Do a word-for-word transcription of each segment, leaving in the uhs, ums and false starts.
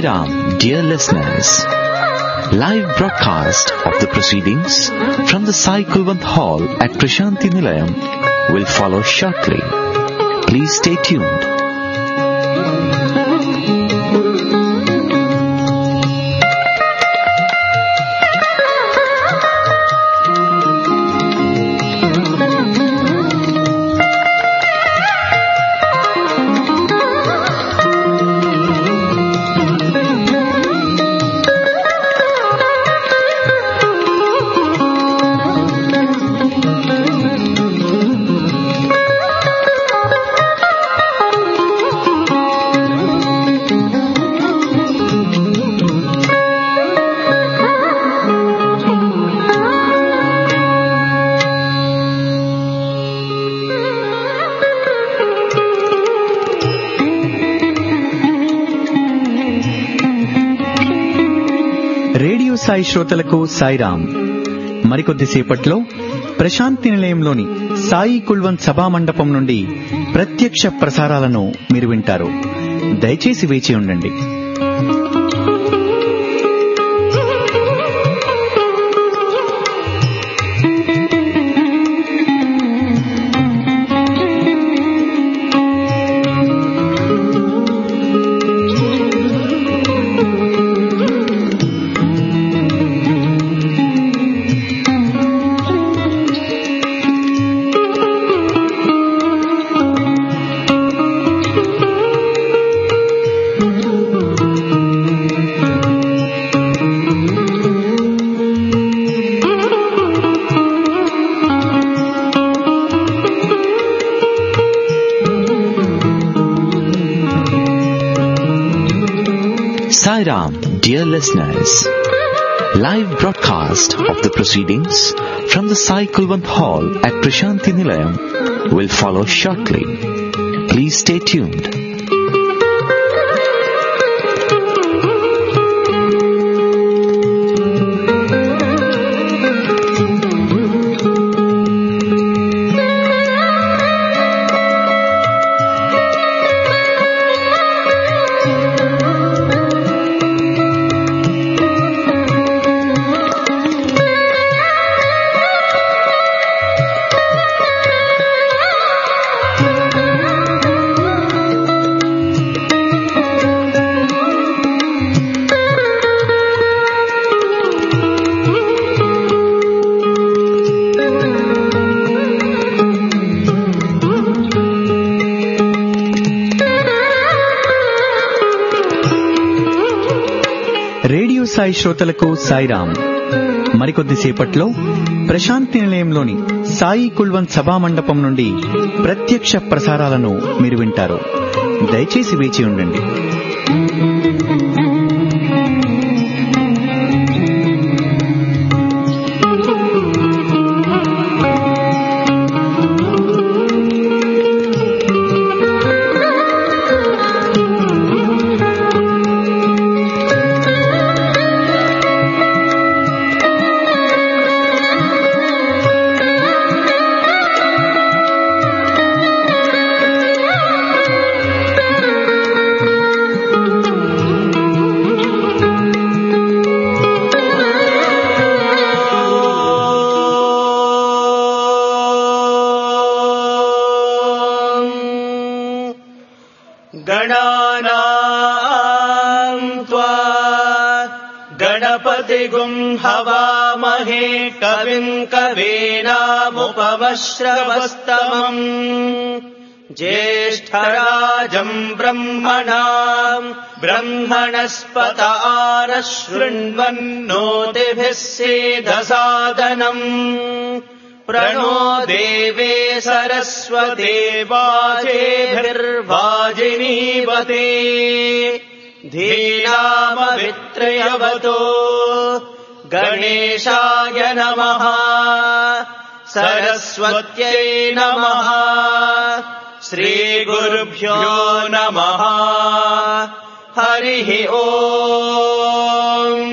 Sai Ram, dear listeners. Live broadcast of the proceedings from the Sai Kulwant Hall at Prashanti Nilayam will follow shortly. Please stay tuned. Radio Sai శ్రోతలకు సాయిరాం. మరికొద్దిసేపట్లో ప్రశాంతి నిలయంలోని సాయి కుల్వంత్ సభా మండపం నుండి ప్రత్యక్ష ప్రసారాలను మీరు వింటారు. దయచేసి వేచి ఉండండి. Sai Ram, dear listeners. Live broadcast of the proceedings from the Sai Kulwant Hall at Prashanti Nilayam will follow shortly. Please stay tuned. Radio Sai శ్రోతలకు సాయిరాం. మరికొద్దిసేపట్లో ప్రశాంతి నిలయంలోని సాయి కుల్వంత్ సభా మండపం నుండి ప్రత్యక్ష ప్రసారాలను మీరు వింటారు. దయచేసి వేచి ఉండండి. गणपतिगुं हवामहे कविं कवीनामुपमश्रवस्तमम् ज्येष्ठराजम् ब्रह्मणाम् ब्रह्मणस्पत आनशृण्वन्नोतिभिः सेदसादनम् प्रणो देवे सरस्वती वाजेभिर्वाजिनीवते धीनामवित्रयवतो गणेशाय नमः सरस्वत्यै नमः श्रीगुरुभ्यो नमः हरिः ओम्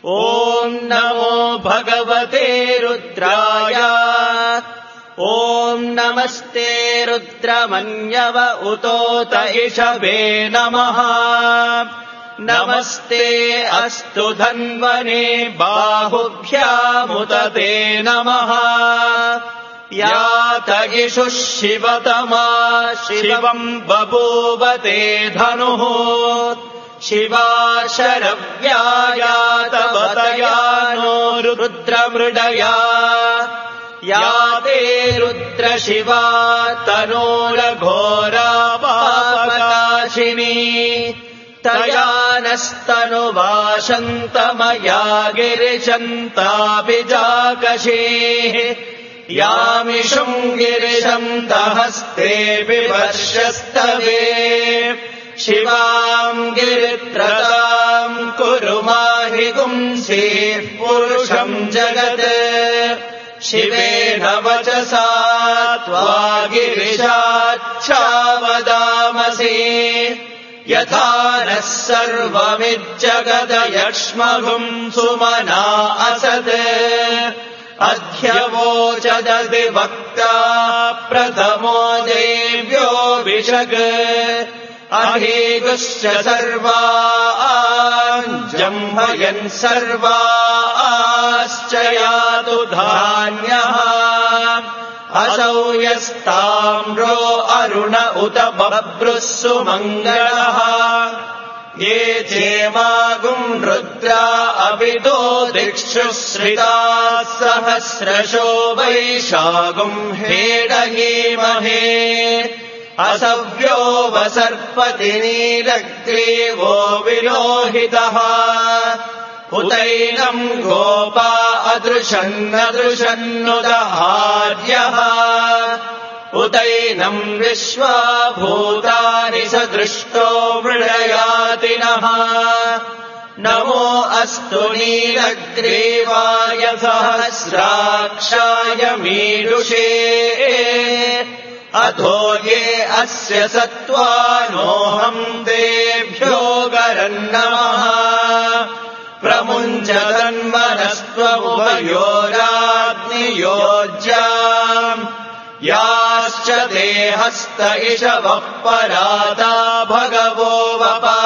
ॐ नमो भगवते रुद्राय ॐ नमस्ते रुद्रमन्यव उतोत इषवे नमः नमस्ते अस्तु धन्वने बाहुभ्यामुत ते नमः यात इषुः शिवतमा शिवम् बभूव ते धनुः शिवा शरव्यायातवतया नो रुद्रमृडया या ते रुद्रशिवा तनूरघोरा पापनाशिनी तया नस्तनुवाशन्तमया गिरिशन्ताभिजाकशीः यामिषुम् गिरिशन्तहस्ते विवर्षस्तवे शिवाम् गिरित्रताम् कुरु माहि गुंसीः पुरुषम् जगत् शिवेन वचसा त्वा गिरिशाच्छावदामसि यथा नः सर्वमिज्जगदयक्ष्मभुम् सुमना असत् अध्यवोचदति वक्ता प्रथमो देव्यो विशग अहेगुश्च सर्वाञ्जम्भयन् सर्वाश्च यातु धान्यः असौ यस्ताम्रो अरुण उत बभ्रुः सुमङ्गलः ये चेमागुम् रुद्रा अभितो दिक्षुः श्रिताः सहस्रशो वैशागुम् हेडहीमहे असव्यो वसर्पति नीलग्रीवो विलोहितः उतैनम् गोपा अदृशन्नदृशन्नुदहार्यः उतैनम् विश्वा भूतानि सदृष्टो मृडयातिनः नमो अस्तु नीलग्रीवाय सहस्राक्षाय मीडुषे अथो ये अस्य सत्त्वानोऽहम् तेभ्यो गरन्नमः प्रमुञ्चतन्मनस्त्वमुभयोराग्नियोज्याम् याश्च ते हस्त इषवः पराता भगवो वपा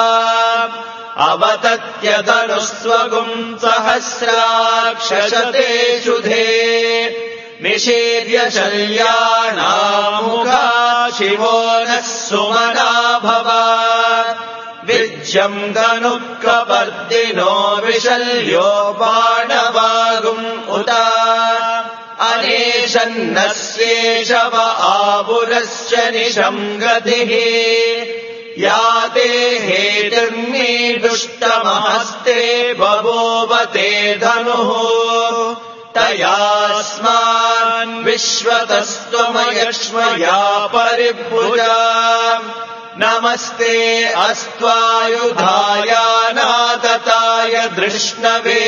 अवतत्यतनुस्वगुम् सहस्राक्षशते शुधे निषेव्य शल्यानामुखा शिवो नः सुमना भवा विज्यम् धनुःकपर्दिनो विशल्यो बाणवागुम् उता अनेशन्नस्येषव आपुरश्च निशम् गतिः या ते हेतिर्मीदुष्टमहस्ते बभूव ते धनुः तयास्मान् विश्वतस्त्वमयक्ष्मया परिभुजा नमस्ते अस्त्वायुधायानातताय धृष्णवे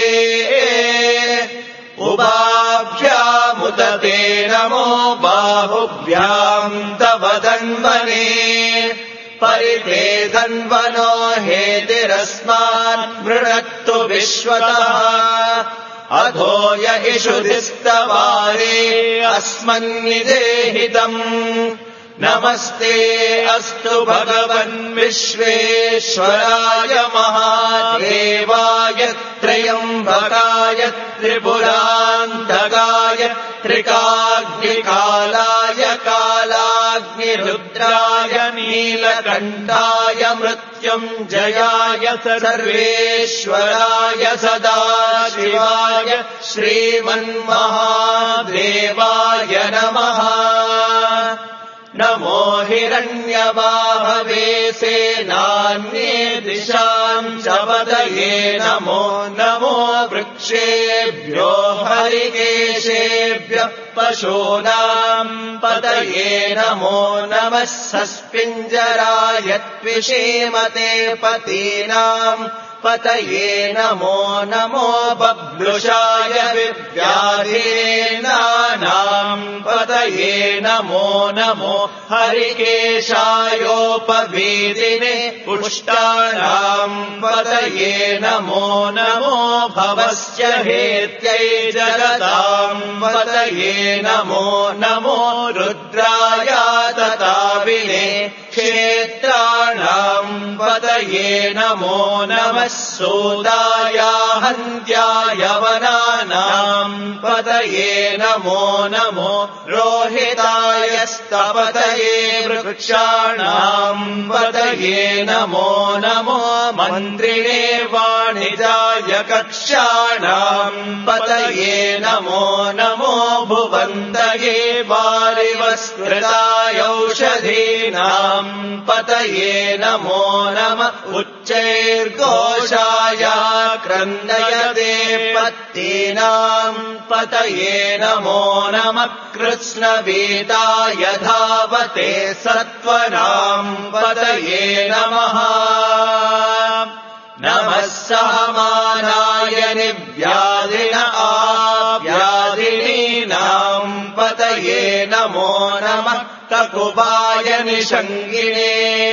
उभाभ्यामुत ते नमो बाहुभ्याम् तव धन्वने परिते धन्वनो हेतिरस्मान् मृणक्तु विश्वतः अधो य इषुधिस्तवारे अस्मन्निदेहितम् नमस्ते अस्तु भगवन् विश्वेश्वराय महादेवाय त्र्यम्बकाय त्रिपुरान्तकाय त्रिकाग्निकालाय कालाग्निरुद्राय नीलकण्ठाय मृत्युञ्जयाय सर्वेश्वराय सदाशिवाय श्रीमन्महादेवाय नमः नमो हिरण्यबाहवे सेनान्ये दिशाम् च पतये नमो नमो वृक्षेभ्यो हरिकेशेभ्यः पशूनाम् पतये नमो नमः सस्पिञ्जराय त्विषीमते पतीनाम् पतये नमो नमो बभ्रुषाय विव्याधीनानाम् पतये नमो नमो हरिकेशायोपवीदिने पुष्टानाम् पतये नमो नमो भवस्य हेत्यै जगताम् पतये नमो नमो रुद्राय तताविने क्षेत्राणाम् पतये नमो नमः सूदाय हन्त्याय वनानाम् पतये नमो नमो रोहिताय स्तपतये वृक्षाणाम् पतये नमो नमो मन्त्रिणे वाणिजाय कक्षाणाम् पतये नमो नमो भुवन्तये वारिवस्कृताय औषधीनाम् पतये नमो नमः उच्चैर्घोषाय क्रन्दयते पत्तीनाम् पतये नमो नमः कृत्स्नवीताय धावते सत्त्वनाम् पतये नमः नमः सहमानाय निव्याधिन आव्याधिनीनाम् पतये नमो नमः ककुबाय निषङ्गिणे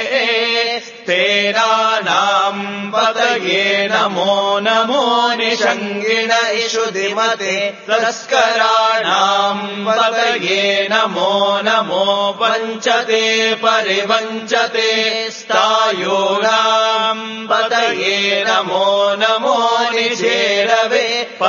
स्तेनानाम् पतये नमो नमो निषङ्गिण इषुधिमते तस्कराणाम् पतये नमो नमो वञ्चते परिवञ्चते स्थायूनाम् पतये नमो नमो निजेरवे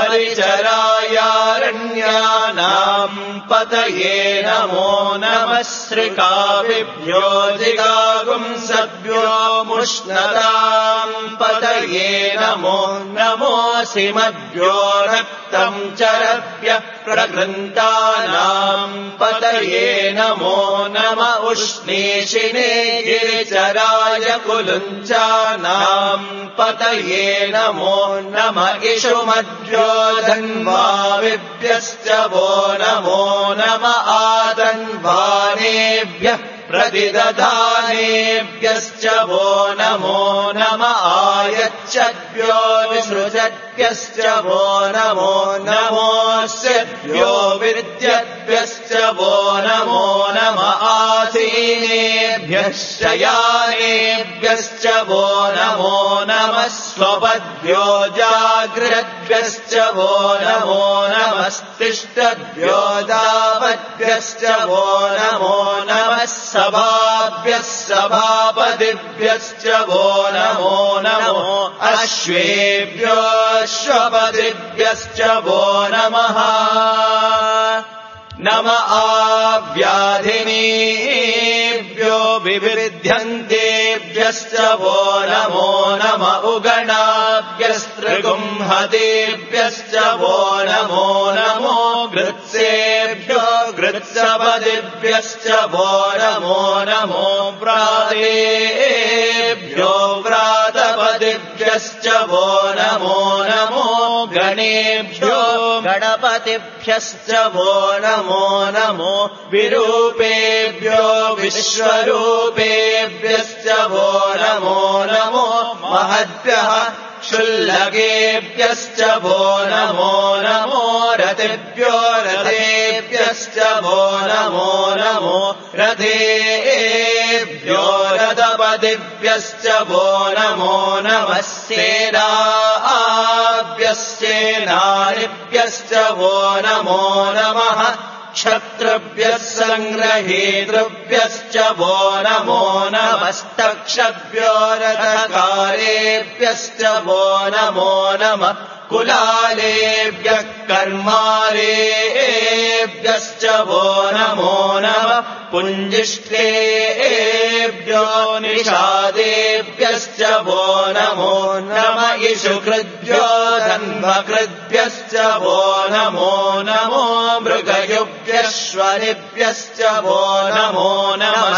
परिचरायारण्यानाम् पतये नमो नमः श्रिकाभिभ्यो जिगागुंसभ्यो मुष्णताम् पतये नमो नमो सिमभ्यो रक्तम् चरभ्यः प्रगृन्तानाम् पतये नमो नम उष्णीषिणे गिरिचराय कुलुञ्चानाम् पतये नमो नम इषुमभ्यो धन्वाविभ्यश्च वो नमो नम आधन्वानेभ्यः प्रतिदधानेभ्यश्च वो नमो नम आयच्छद्भ्यो विसृजद्भ्यश्च वो नमो नमोऽस्यभ्यो विद्यद्भ्यश्च वो नमो नम आसीनेभ्यः शयानेभ्यश्च वो नमो नमः स्वपद्भ्यो जाग्रद्भ्यश्च वो नमो नमस्तिष्ठद्भ्यो दावद्भ्यश्च वो नमो नमः सभाभ्यः सभापतिभ्यश्च वो नमो नमो अश्वेभ्यो अश्वपतिभ्यश्च वो नमः नम आव्याधिनीभ्यो विविध्यन्तेभ्यश्च वो नमो नम उगणाभ्यस्त्रिगुंहतेभ्यश्च वो नमो नमो गृत्सेभ्यो गृत्सपदिभ्यश्च वो नमो नमो व्रातेभ्यो व्रातपदिभ्यश्च वो नमो नमो गणेभ्यो गणपतिभ्यश्च वो नमो नमो विरूपेभ्यो विश्वरूपेभ्यश्च वो नमो नमो महद्भ्यः क्षुल्लकेभ्यश्च वो नमो नमो रथेभ्यो रथेभ्यश्च वो नमो नमो रथेभ्यो रथपतिभ्यश्च वो नमो नमः सेनाभ्यश्चेनानिभ्यश्च वो नमो नमः क्षत्रभ्यः सङ्ग्रहेतृभ्यश्च वो नमो नमस्तक्षभ्यो रथकारेभ्यश्च वो नमो नमः कुलालेभ्यः कर्मारेभ्यश्च वो नमो नमः पुञ्जिष्ठेभ्यो निषादेभ्यश्च वो नमो नमः इषुकृद्भ्यो धन्वकृद्भ्यश्च वो नमो नमो मृगयुभ्यश्वनिभ्यश्च वो नमो नमः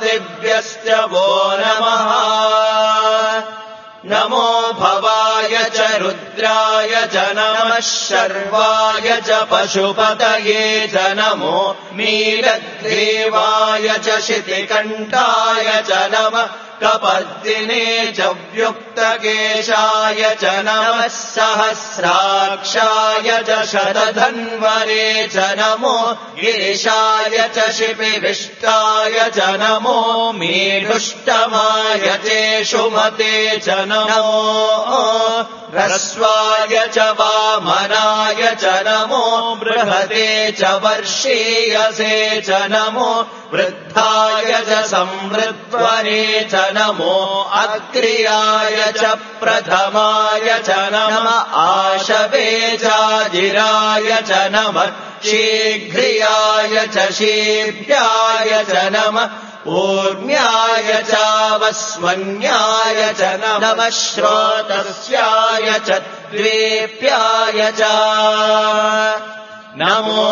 श्वभ्यश्वपतिभ्यश्च वो नमः नमो भवाय च रुद्राय च नमः शर्वाय च पशुपतये च नमो नीलग्रीवाय च शितिकण्ठाय च नमः कपर्दिने च व्युक्तकेशाय च नमः सहस्राक्षाय च शतधन्वरे च नमो गिरिशाय च शिपिविष्टाय च नमो मीढुष्टमाय चेषुमते च नमो ह्रस्वाय च वामनाय च नमो बृहते च वर्षीयसे च नमो वृद्धाय च संवृद्ध्वरे च नमो अग्र्याय च प्रथमाय च नमः आशवे चाजिराय च नमः शीघ्रियाय च शीभ्याय च नमः ऊर्म्याय चावस्वन्याय च नमः श्रोतस्याय च द्वेप्याय च नमो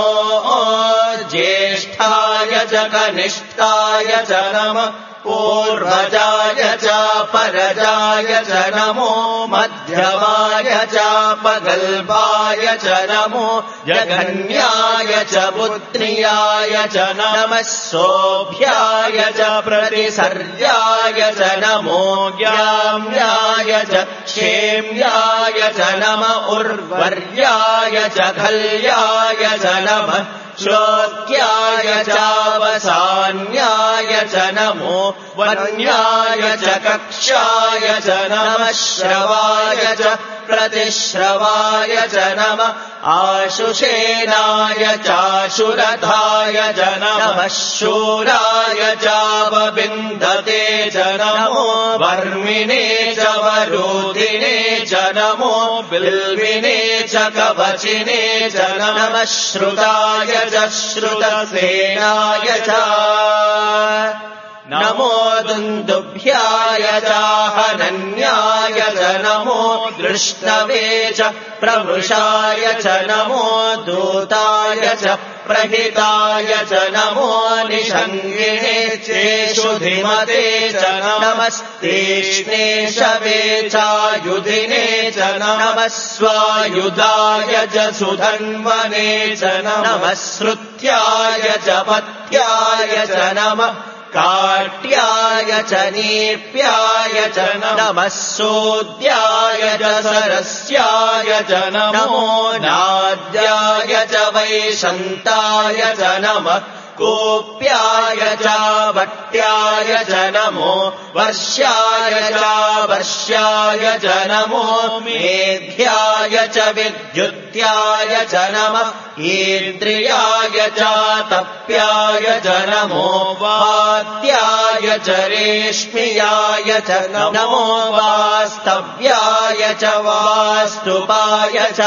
ज्येष्ठाय च कनिष्ठाय च नमः पूर्वजाय च परजाय च नमो मध्यमाय च पगल्भाय च नमो जघन्याय च पुत्र्याय च नमः सोभ्याय च प्रतिसर्याय च नमो ज्ञाम्याय च क्षेम्याय च नमः उर्वर्याय च खल्याय च नमः श्लोक्याय चावसान्याय च नमो वन्याय च कक्षाय च नमः श्रवाय च प्रतिश्रवाय च नमः आशुषेनाय चाशुरथाय च नमः शूराय चावबिन्दते च नमो वर्मिणे च वरोधिने च नमो बिल्विने च कवचिने च नमः श्रुताय च श्रुतसेनाय च नमो दुन्दुभ्याय चाहनन्याय च नमो दृष्टवे च प्रवृषाय च नमो दूताय च प्रहिताय च नमो निषङ्गिणे चेषुधिमते च नमस्तेष्णे शवे चायुधिने च नमः स्वायुधाय च सुधन्वने च नमः श्रुत्याय च पत्याय च नमः काट्याय च नीप्याय च नमः सोद्याय च सरस्याय च नमो नाद्याय च वैशन्ताय च नमः कोप्याय च भट्ट्याय च नमो वर्ष्याय च वर्ष्याय च नमो मेध्याय च विद्युत्याय च नमः इन्द्रियाय च तप्याय च नमो वात्याय च रेश्म्याय च नमो वास्तव्याय च वास्तुपाय च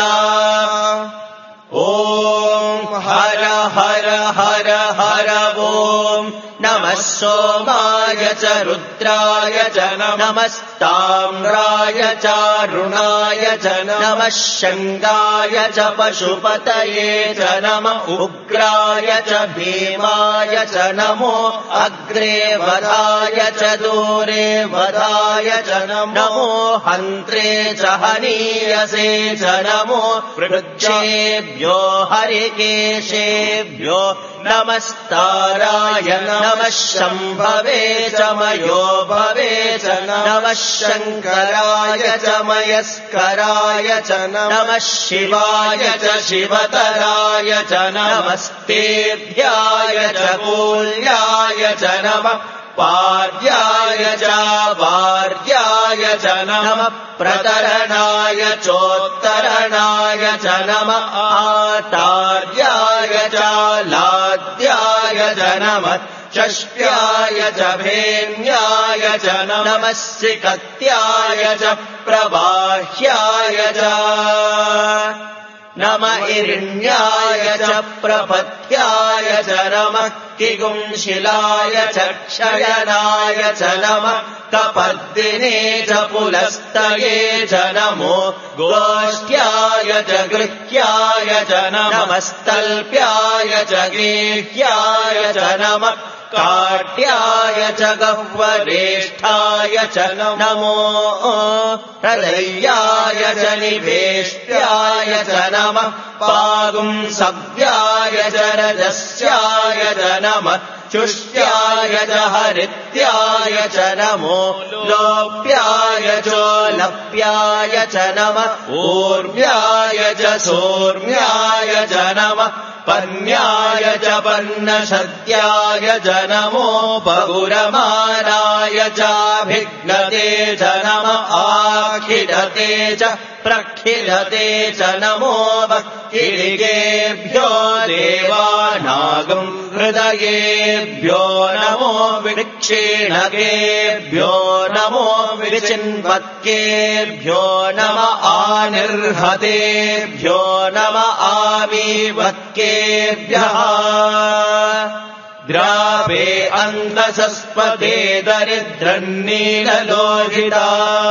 ॐ हर हर हर हर ॐ नमः सोमाय च रुद्राय च नमस्ताम्राय चारुणाय च नमः शङ्गाय च पशुपतये च नमः उग्राय च भीमाय च नमो अग्रे वधाय च दूरे वधाय च नमो हन्त्रे च हनीयसे च नमो वृक्षेभ्यो हरिकेशेभ्यो नमस्ताराय नमः शम्भवे च मयो भवे च नमः शङ्कराय च मयस्कराय च नमः शिवाय च शिवतराय च नमस्तेभ्याय च कूल्याय च नमः पार्याय च वार्याय च नमः प्रतरणाय चोत्तरणाय च नमः आतार्याय च लाद्याय च नमः षष्ट्याय च भेन्याय च नमः सिकत्याय च प्रबाह्याय च नमः इरिण्याय च प्रपथ्याय च नमः किगुंशिलाय च क्षयनाय च नमः कपर्दिने च पुलस्तये च नमो गोष्ठ्याय च गृह्याय च नमस्तल्प्याय च गेह्याय च नमः काट्याय च गह्वरेष्ठाय च नमो हृदयाय च निवेष्ट्याय च नमः पागुंसव्याय च रजस्याय च नमः चुष्ट्याय च हरित्याय च नमो लोप्याय चोलप्याय च नमः ऊर्व्याय च सोर्म्याय च नमः पन्याय च पर्णशद्याय च नमो बहुरमानाय चाभिघ्नते च नमः आखिलते च प्रखिलते च नमो भक्तिरिगेभ्यो देवानागं हृदयेभ्यो नमो विक्षीणकेभ्यो नमो विचिन्वत्केभ्यो नम आनिर्हतेभ्यो नम आमीवत्केभ्यः द्रावे अन्तसस्पते दरिद्रन्नीललोहिता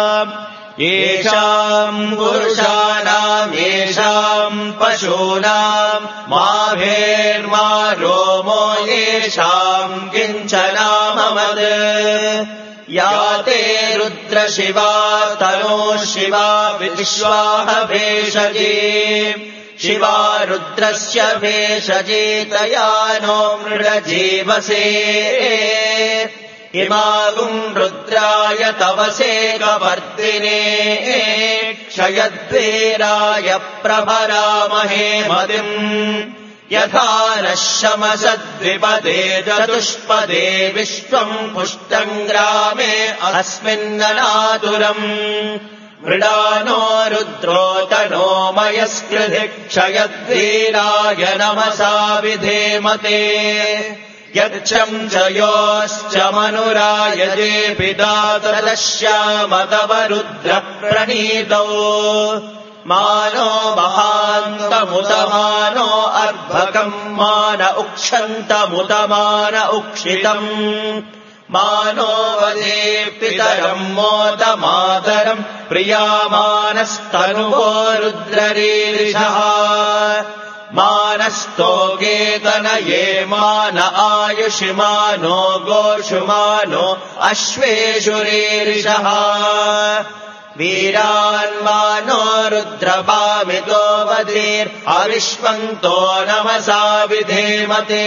येषाम् पुरुषाणाम् येषाम् पशूनाम् माभेर्मा रोमो येषाम् किञ्चनाममद् या ते रुद्रशिवा तनो शिवा विश्वाह भेषजे शिवा रुद्रस्य भेषजे तया नो मृडजीवसे इमागुम् रुद्राय तवसे कवर्तिने क्षयद्वीराय प्रभरामहे मदिम् यथा नः शमसद्विपदे चतुष्पदे विश्वम् पुष्टम् ग्रामे अस्मिन्ननातुरम् मृडानो रुद्रो तनो मयस्कृधि क्षयद्वीराय नमसा विधेमते यच्छम् च योश्च मनुरायजे पिता तदश्याम तव रुद्र प्रणीतौ मानो महान्तमुतमानो अर्भकम् मान उक्षन्तमुतमान उक्षितम् मानो वदे पितरम् मोदमातरम् प्रियामानस्तनुवो रुद्ररीरिषः मानस्तोकेतनये मान आयुषिमानो गोषुमानो अश्वेषुरीरिषः वीरान्मानो रुद्रपामितो वदीर् अविश्वन्तो नमसा विधेमते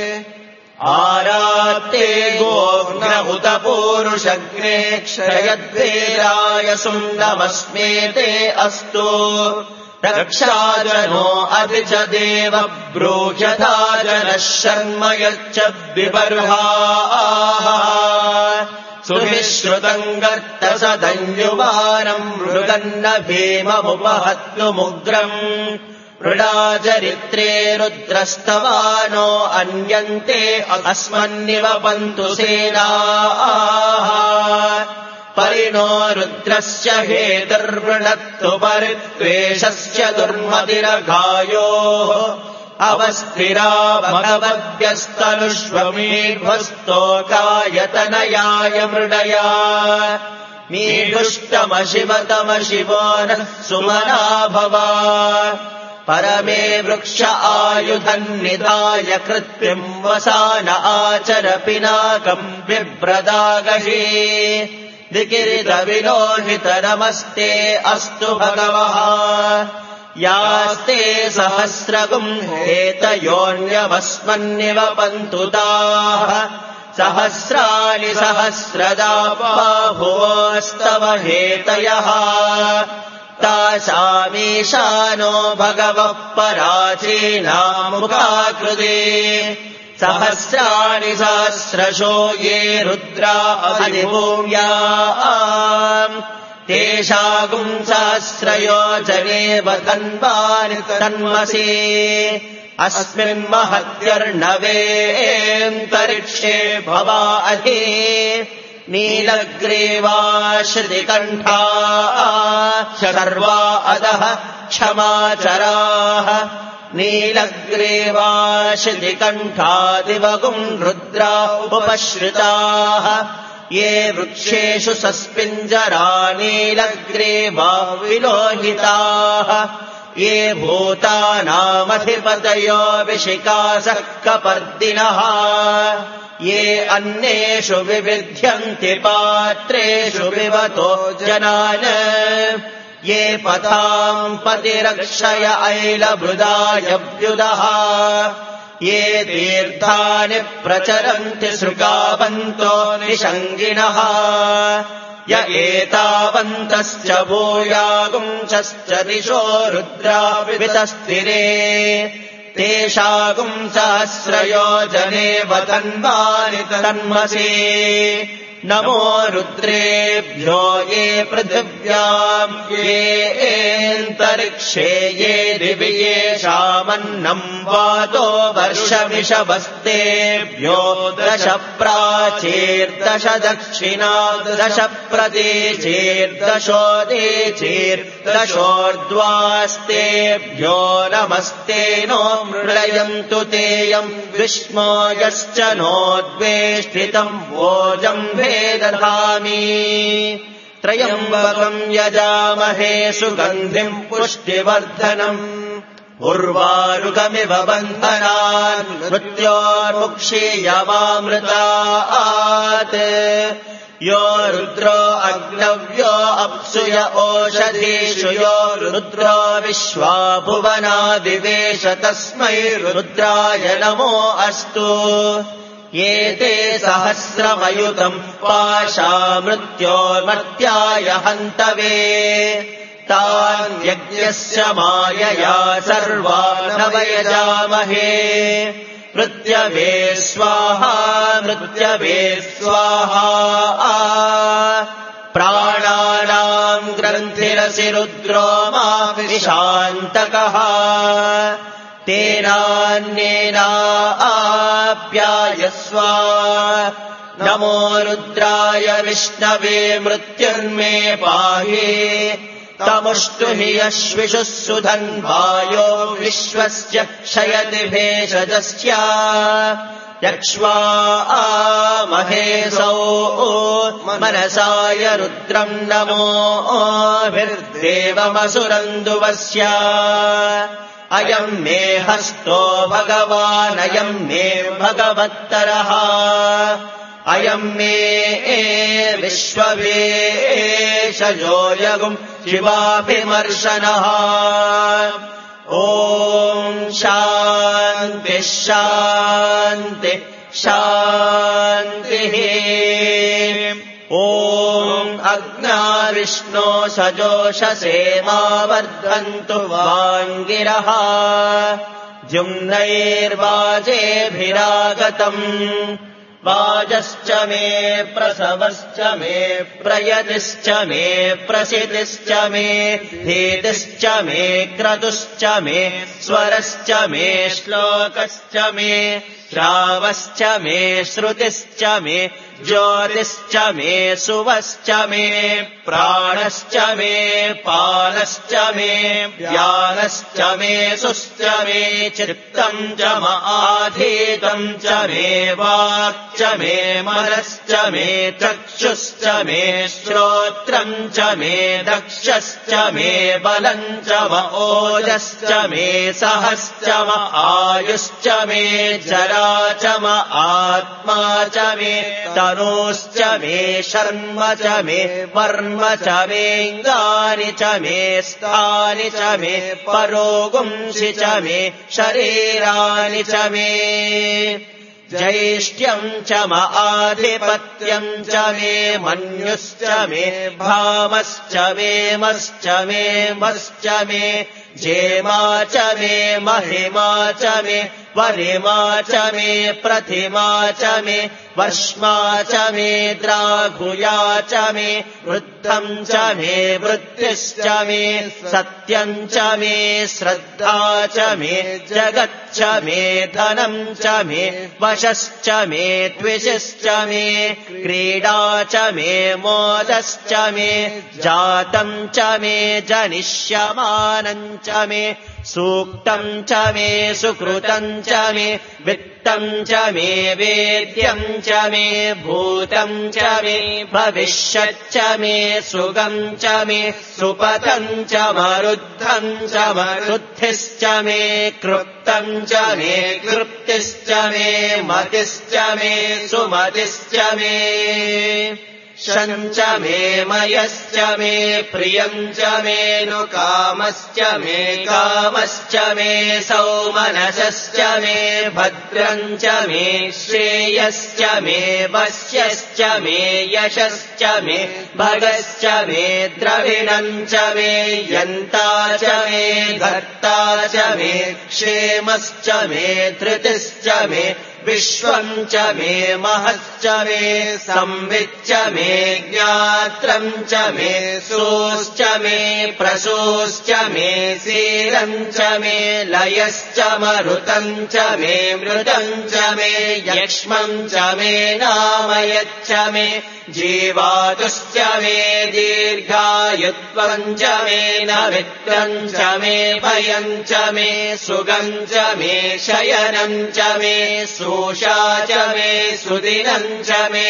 आरात्ते गोघ्न उत पूरुषग्ने क्षयद्वीराय सुन्दमस्मेते अस्तु रक्षाजनो अधि च देव ब्रूह्यथा जनः शर्म यच्च विबर्हाः सुभिश्रुतम् गर्तसदञ्जुवानम् मृगन्न भीममुपहत्तुमुग्रम् मृडाचरित्रे रुद्रस्तवानो अन्यन्ते अस्मन्निवपन्तु सेनाः परिणो रुद्रस्य हेतुर्वृणत्तु परित्वेषस्य दुर्मतिरघायोः अवस्थिरा भगवद्भ्यस्तनुष्वमीढ्वस्तोकायतनयाय मृडया मीढुष्टमशिवतमशिवो नः सुमना भवा परमे वृक्ष आयुधन्निधाय कृत्रिम् वसान आचर पिनाकम् बिभ्रदागहि दिकिरितविलोहित नमस्ते अस्तु भगवः यास्ते सहस्रगुम् हेतयोऽन्यवस्मन्निवपन्तु ताः सहस्राणि सहस्रदा बाहुवोस्तव हेतयः तासामीशानो भगवः पराचीनामुखाकृते सहस्राणि सहस्रशो ये रुद्रा अधिभूम्याम् तेषागुम् सहस्रयोजनेव तन्वानि तन्मसि अस्मिन्महत्यर्णवेऽन्तरिक्षे भवा अधि नीलग्रीवा श्रुतिकण्ठा सर्वा अधः क्षमाचराः नीलग्रीवा श्रुतिकण्ठादिवगुम् रुद्रा उपश्रिताः ये वृक्षेषु सस्पिञ्जरा नीलग्रीवा विलोहिताः ये भूतानामधिपतयो विशिकासः कपर्दिनः ये अन्येषु विविध्यन्ति पात्रेषु विवतो जनान् ये पथाम् पतिरक्षय ऐलभृदायव्युदः ये तीर्थानि प्रचरन्ति सृगावन्तो निषङ्गिणः य एतावन्तश्च भूयागुंसश्च दिशो रुद्रा वितस्तिरे तेषागुं सहस्रयोजने वतन्वानि तन्मसि नमो रुद्रेभ्यो ये पृथिव्याम् येऽन्तरिक्षे ये दिवि येषामन्नम् वातो वर्षमिषवस्तेभ्यो दश प्राचीर्दश दक्षिणा दश प्रतीचीर्दशोदीचीर्दशोर्ध्वास्तेभ्यो नमस्ते नो मृळयन्तु तेयम् विष्णो यश्च नोद्वेष्टितम् वोजम्भे दधामि त्रयम्बकम् यजामहे सुगन्धिम् पुष्टिवर्धनम् उर्वारुकमिव बन्धनान् मृत्योर्मुक्षीयमामृतात् यो रुद्रो अग्नव्यो अप्सुय ओषधीषु यो रुद्रो विश्वा भुवना विवेश तस्मै रुद्राय नमो अस्तु एते सहस्रमयुतम् पाशा मृत्योर्मर्त्याय हन्तवे तान् यज्ञस्य मायया सर्वान् वयजामहे मृत्यवे स्वाहा मृत्यवे स्वाहा प्राणानाम् ग्रन्थिरसि रुद्रो मा विशान्तकः तेनान्येनाप्यायस्व नमो रुद्राय विष्णवे मृत्युर्मे पाहि तमुष्टु हि यश्विषुः सुधन्वायो विश्वस्य क्षयति भेषजस्य यक्ष्वा महेशौ मनसाय रुद्रम् नमोभिर्देवमसुरन्दुवस्य अयम् मे हस्तो भगवानयम् मे भगवत्तरः अयम् मे विश्ववेशयो यगुम् शिवाभिमर्शनः ॐ शान्ति शान्ति शान्तिः ॐ अग्ना विष्णो सजोषसे मा वर्धन्तु वाङ्गिरः द्युम्नैर्वाजेभिरागतम् वाजश्च मे प्रसवश्च मे प्रयतिश्च मे प्रसितिश्च मे धीतिश्च मे क्रतुश्च मे स्वरश्च मे श्लोकश्च मे श्रावश्च मे श्रुतिश्च मे ज्योतिश्च मे सुवश्च मे प्राणश्च मे पानश्च मे व्यानश्च मे सुश्च मे चित्तम् च माधीतम् च मे वाक् च मे मनश्च मे चक्षुश्च मे श्रोत्रम् च मे दक्षश्च मे बलम् च म ओजश्च मे सहश्च म आयुश्च मे जरा च म आत्मा च मे तनूश्च मे शर्म च मे वर्म च मेऽङ्गानि च मे स्थानि च मे परोगुंसि च मे शरीराणि च मे जैष्ठ्यम् च म आधिपत्यम् च मे मन्युश्च मे भामश्च मे मश्च मे मश्च मे जेमा च मे महिमा च मे वरिमा च मे प्रतिमा च मे वर्ष्मा च मे द्राघुया च मे वृद्धम् च मे वृत्तिश्च मे सत्यम् च मे श्रद्धा च मे जगच्च मे धनम् च मे वशश्च मे द्विषश्च मे क्रीडा च मे मोदश्च मे जातम् च मे जनिष्यमानम् च मे सूक्तम् च मे सुकृतम् च मे वित्तम् व्यक्तम् च मे वेद्यम् च मे भूतम् च मे भविष्यच्च मे सुगम् च मे सुपथम् च मरुद्धम् च मरुद्धिश्च मे कृप्तम् च मे कृप्तिश्च मे मतिश्च मे सुमतिश्च मे शञ्च मे मयश्च मे प्रियम् च मे नु कामश्च मे कामश्च मे सौमनसश्च मे भद्रम् च मे श्रेयश्च मे वश्यश्च मे यशश्च मे भगश्च मे द्रविणम् च मे यन्ता च मे धर्ता च मे क्षेमश्च मे धृतिश्च मे विश्वम् च मे महश्च मे संविच्च मे ज्ञात्रम् च मे सोश्च मे प्रसोश्च मे सीरम् च मे लयश्च मरुतम् च मे मृतम् च मे यक्ष्मम् च मे नामयच्च मे जीवातुश्च मे दीर्घायुत्वम् च मे नवित्रम् च मे भयम् च मे सुगम् च मे शयनम् च मे सोषा च मे सुदिनम् च मे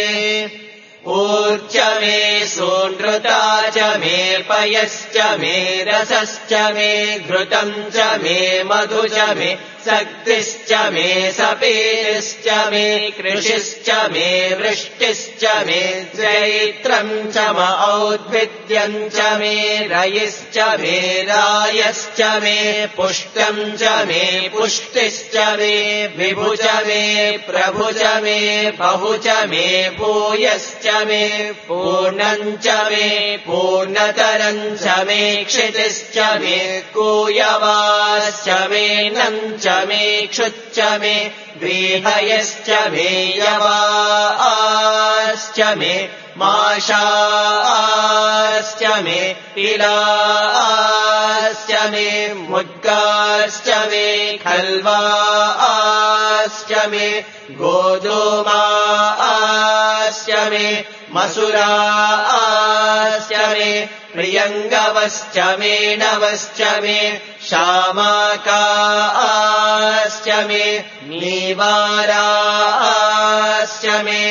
ऊर्च मे सोनृता च मे पयश्च मे रसश्च मे घृतम् च मे मधु च मे सक्तिश्च मे सपेतिश्च मे कृषिश्च मे वृष्टिश्च मे चैत्रम् च म औद्भिद्यम् च मे रयिश्च मे रायश्च मे पुष्टम् च मे पुष्टिश्च मे विभु च मे प्रभु च मे बहु च मे भूयश्च मे पूर्णम् च मे पूर्णतरम् च मे क्षितिश्च मे कूयवाश्च मे नम् च मे क्षुच्च मे व्रीहयश्च मे यवाश्च मे माशाश्च मे तिलाश्च मे मुद्गाश्च मे खल्वाश्च मे गोधूमाश्च मे मसुराश्च मे प्रियङ्गवश्च मे नवश्च मे शामाकाश्च मे नीवाराश्च मे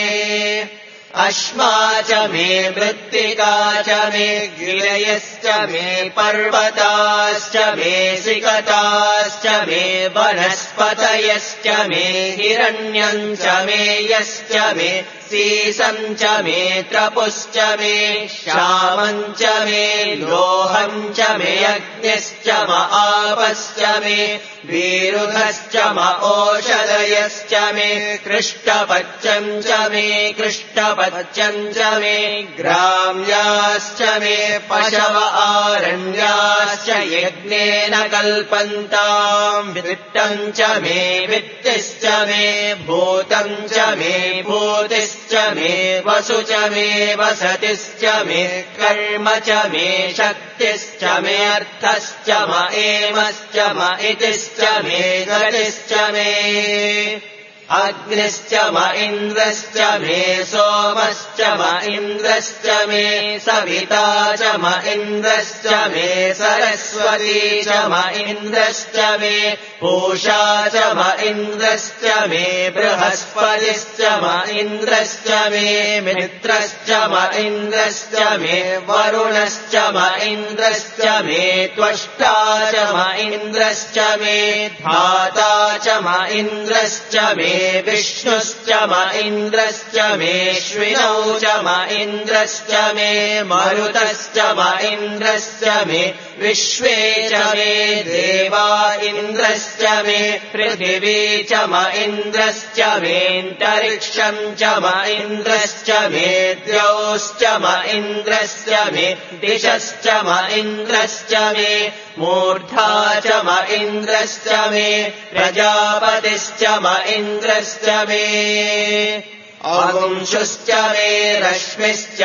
अश्मा च मे मृत्तिका च मे गिरयश्च मे पर्वताश्च मे सिकताश्च मे वनस्पतयश्च मे हिरण्यम् च मे यश्च मे सीसम् च मे त्रपुश्च मे श्यामम् च मे लोहम् च मे अग्निश्च म आपश्च मे वीरुधश्च म ओषधयश्च मे कृष्टपच्यम् च मे कृष्टपच्यम् च मे ग्राम्याश्च मे पशव आरण्याश्च यज्ञेन कल्पन्ताम् वित्तम् च मे वित्तिश्च मे भूतम् च मे भूतिश्च मे वसु च मे वसतिश्च मे कर्म च मे शक्तिश्च मे अर्थश्च म एमश्च म इतिश्च मे गतिश्च मे अग्निश्च म इन्द्रश्च मे सोमश्च म इन्द्रश्च मे सविता च म इन्द्रश्च मे सरस्वती च म इन्द्रश्च मे पूषा च म इन्द्रश्च मे बृहस्पतिश्च म इन्द्रश्च मे मित्रश्च म इन्द्रश्च मे वरुणश्च म इन्द्रश्च मे त्वष्टा च म इन्द्रश्च मे धाता च म इन्द्रश्च मे विष्णुश्च म इन्द्रश्च मेऽश्विनौ च म इन्द्रश्च मे मरुतश्च म इन्द्रश्च मे विश्वे च मे देवा इन्द्रश्च मे पृथिवी च म इन्द्रश्च मेऽन्तरिक्षम् च म इन्द्रश्च मे द्यौश्च म इन्द्रश्च मे दिशश्च म इन्द्रश्च मे मूर्धा च म इन्द्रश्च मे प्रजापतिश्च म इन्द्रश्च मे आगुंशुश्च मे रश्मिश्च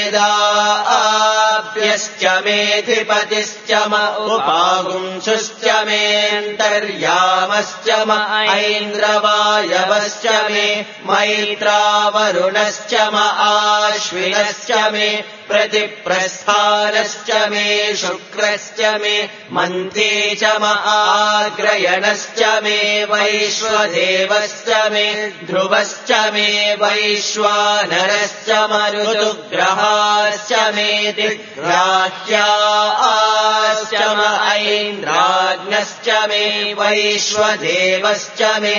मेदाभ्यश्च मेऽधिपतिश्च म उपागुंशुश्च मेऽन्तर्यामश्च म ऐन्द्रवायवश्च मे मैत्रावरुणश्च म आश्विनश्च मे प्रतिप्रस्थानश्च मे शुक्रश्च मे मन्त्री च म आग्रयणश्च मे वैश्वदेवश्च मे ध्रुवश्च मे वैश्वानरश्च मरुतुग्रहाश्च मे दिग्राह्याश्च म ऐन्द्राग्नश्च मे वैश्वदेवश्च मे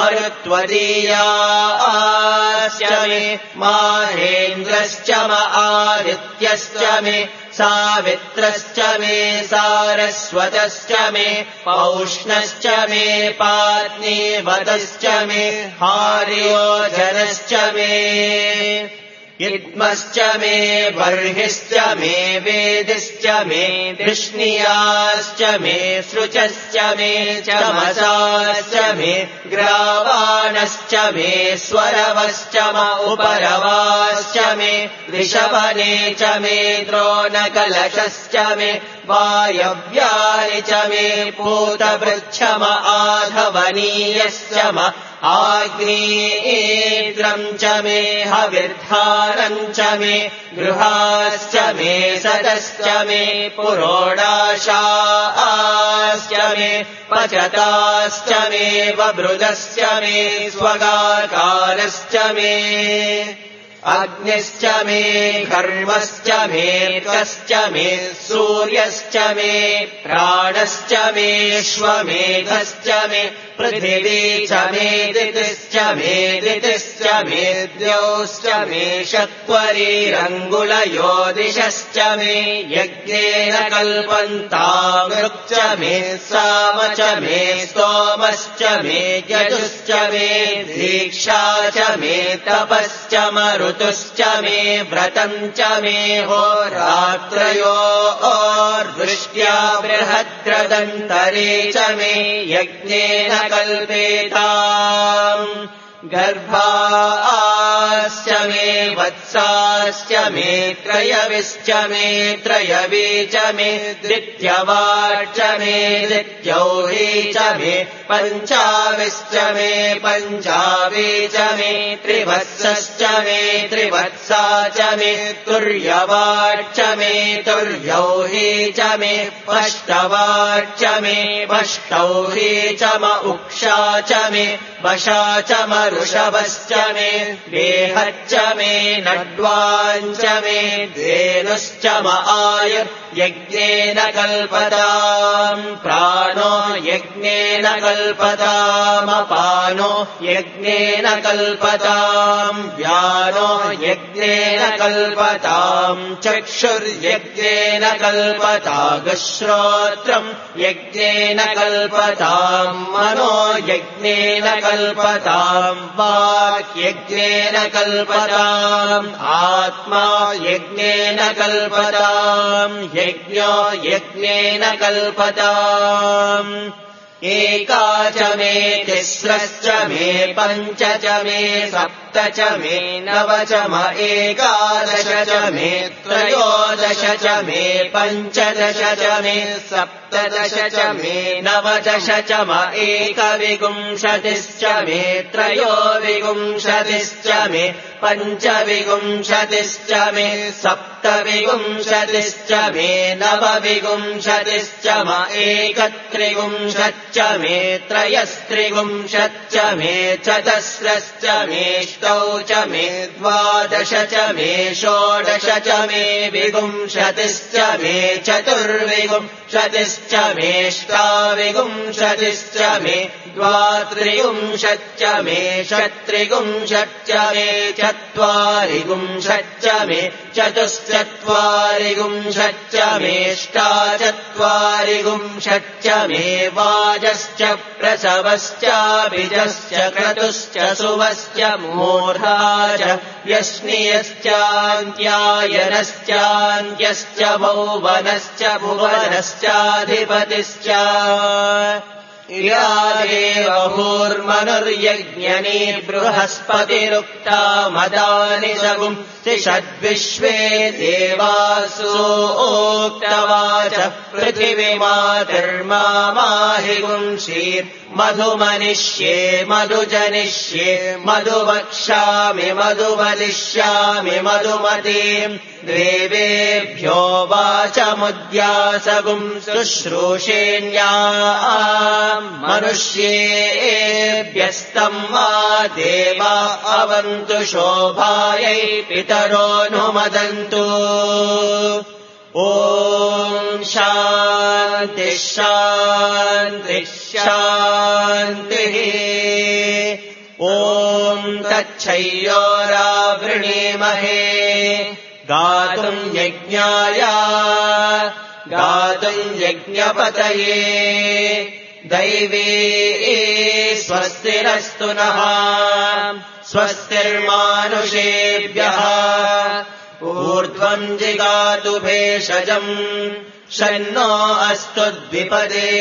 मरुत्वदीयाश्च मे माहेन्द्रश्च म आदित्यश्च मे सावित्रश्च मे सारस्वतश्च मे पौष्णश्च मे पात्नीवतश्च मे हार्योजनश्च मे इद्मश्च मे बर्हिश्च मे वेदिश्च मे धृष्णियाश्च मे सृचश्च मे चमसाश्च मे ग्रावाणश्च मे स्वरवश्च म उपरवाश्च मे ऋषभने च मे द्रोणकलशश्च मे वायव्यानि च मे पूतवृच्छ म आधवनीयश्च म आग्नेयेन्द्रम् च मे हविर्धारम् च मे गृहाश्च मे सदश्च मे पुरोडाशाश्च मे पचताश्च मे वबृदश्च मे स्वगाकारश्च मे अग्निश्च मे कर्मश्च मे कश्च मे सूर्यश्च मे प्राणश्च मेष्वमेधश्च मे पृथिवी च मे दितिश्च मे दितिश्च मे द्यौश्च मे शत्वरीरङ्गुलयो दिशश्च मे यज्ञेन कल्पन्तामृक् च मे साम च मे स्तोमश्च मे यजुश्च मे दीक्षा च मे तपश्च मरुतुश्च मे व्रतम् च मे होरात्रयोर्वृष्ट्या बृहद्रदन्तरे च मे यज्ञेन कल्पेताम् गर्भाश्च मे वत्साश्च मे त्रयविश्च मे त्रयवी च मे द्वितीयवाच्च मे द्वितीयौही च मे पञ्चाविश्च मे पञ्चावी च मे त्रिवत्सश्च मे त्रिवत्सा च मे तुर्यवाच्च मे तुर्यौही च मे पष्टवाच्च मे पष्टौही च म उक्षा च मे वशा च म ऋषभश्च मे देहच्च मे नड्वाञ्च मे धेनुश्च म आयुर्यज्ञेन कल्पताम् प्राणो यज्ञेन कल्पतामपानो यज्ञेन कल्पताम् व्यानो यज्ञेन कल्पताम् चक्षुर्यज्ञेन कल्पतागश्रोत्रम् यज्ञेन कल्पताम् मनो यज्ञेन कल्पताम् वाक् यज्ञेन कल्पताम् आत्मा यज्ञेन कल्पताम् यज्ञो यज्ञेन कल्पताम् एका च मे तिस्रश्च मे पञ्च च मे सप्त च मे नव च म एकादश च मे त्रयोदश च मे पञ्चदश च मे सप्तदश च मे नवदश च म एकविंशतिश्च मे त्रयोविंशतिश्च मे पञ्चविंशतिश्च मे सप्तविंशतिश्च मे नवविंशतिश्च म एकत्रिंशच्च मे त्रयस्त्रिंशच्च मे चतस्रश्च मेष्टौ च मे द्वादश च मे षोडश च मे विंशतिश्च मे चतुर्विंशतिश्च मेष्टाविंशतिश्च मे द्वात्रिंशच्च मे षट्त्रिंशच्च मे चत्वारिंशच्च मे चतुश्चत्वारिंशच्च मेष्टाचत्वारिंशच्च मे वाजश्च प्रसवश्चाभिजश्च क्रतुश्च सुवश्च मूर्धा च व्यश्नियश्चान्त्यायनश्चान्त्यश्च भौवनश्च भुवनश्चाधिपतिश्च या देवभूर्मनुर्यज्ञनी बृहस्पतिरुक्ता मदानि सगुंसि षड्विश्वे देवासोक्तवाच पृथिवीमातिर्माहि गुंसीर् मधुमनिष्ये मधुजनिष्ये मधुवक्ष्यामि मधुवलिष्यामि मधुमतीम् देवेभ्यो वाचमुद्यासगुं शुश्रूषेण्या मनुष्येभ्यस्तम् वा देवा अवन्तु शोभायै पितरोऽनुमदन्तु ॐ शान्तिः शान्तिः शान्तिः ॐ तच्छय्योरावृणीमहे गातुम् यज्ञाय गातुम् यज्ञपतये दैवी स्वस्तिरस्तु नः स्वस्तिर्मानुषेभ्यः ऊर्ध्वम् जिगातु भेषजम् शन्नो अस्तु द्विपदे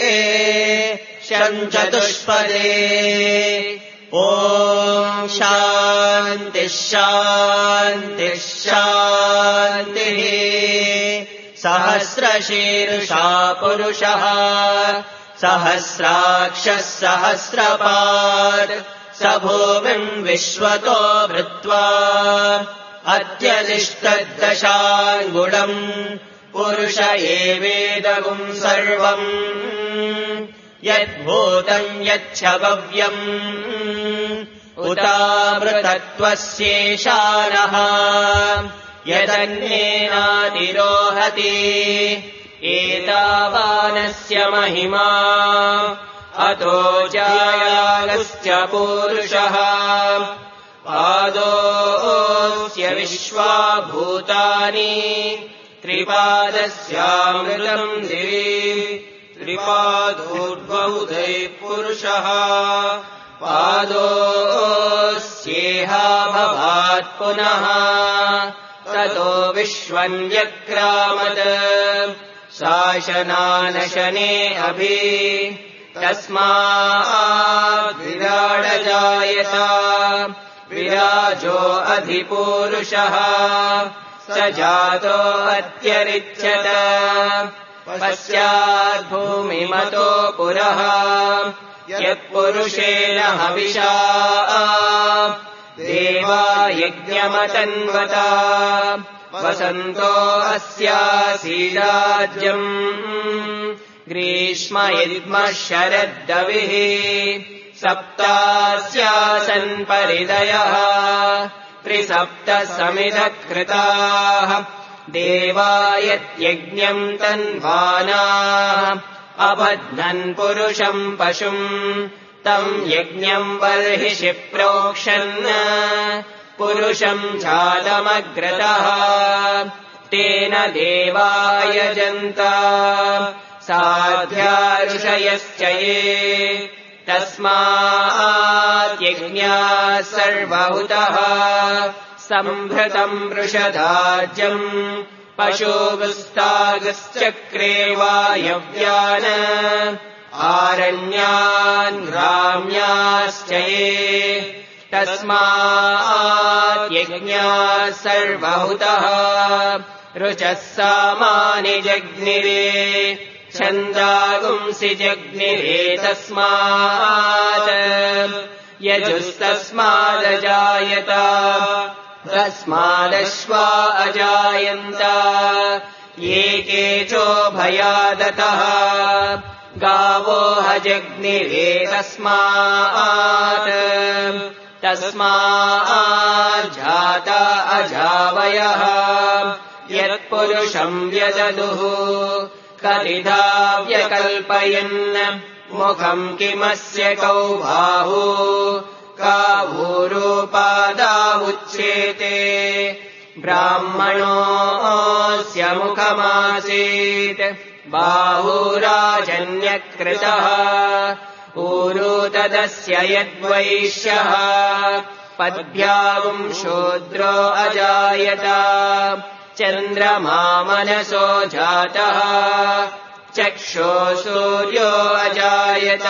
शं चतुष्पदे ॐ शान्तिः शान्तिः शान्तिः सहस्रशीर्षा पुरुषः सहस्राक्षः सहस्रपात् स भूमिम् विश्वतो भृत्वा अत्यतिष्ठद्दशाङ्गुलम् पुरुष एवेदगुम् सर्वम् यद्भूतम् यच्छ भव्यम् उतामृतत्वस्येषानः यदन्येनातिरोहति एतावानस्य महिमा अतो जायागश्च पूरुषः पादोऽस्य विश्वा भूतानि त्रिपादस्यामृतम् दिवि त्रिपादोर्ध्वौदय पुरुषः पादोऽस्येहा भवात् पुनः ततो विश्वम् व्यक्रामत् शासनानशने अभि तस्मात् विराडजायत विराजो अधिपूरुषः स जातो अत्यरिच्यत पश्चाद्भूमिमतो पुरः यत्पुरुषेण हविषा देवा यज्ञमतन्वता वसन्तो अस्यासीराज्यम् ग्रीष्म इद्मः शरद्दविः सप्तास्यासन् परिदयः त्रिसप्तः समिधः कृताः देवा यद्यज्ञम् तन्वानाः अबध्नन् पुरुषम् पशुम् तम् यज्ञम् बर्हिषि प्रोक्षन् पुरुषम् जातमग्रतः तेन देवा यजन्त साध्या ऋषयश्च ये तस्मात् यज्ञाः सर्वहुतः सम्भृतम् वृषधाज्यम् पशुगुस्तागश्चक्रे वायव्यान् आरण्यान् ग्राम्याश्च ये तस्मात् यज्ञाः सर्वहुतः ऋचः सामानि जग्निरे छन्दागुंसि जग्निरे तस्मात् यजुस्तस्मादजायत तस्मादश्वा अजायन्त ये केचो भयादतः गावो हजग्निरे तस्मात् तस्माज्जाता अजावयः यत्पुरुषम् व्यददुः कतिधा व्यकल्पयन् मुखम् किमस्य कौ बाहु कावूरूपादावुच्येते ब्राह्मणोऽस्य मुखमासीत् बाहुराजन्यकृतः ऊरू तदस्य यद्वैश्यः पद्भ्याम् शूद्रो अजायत चन्द्रमा मनसो जातः चक्षो सूर्यो अजायत जायत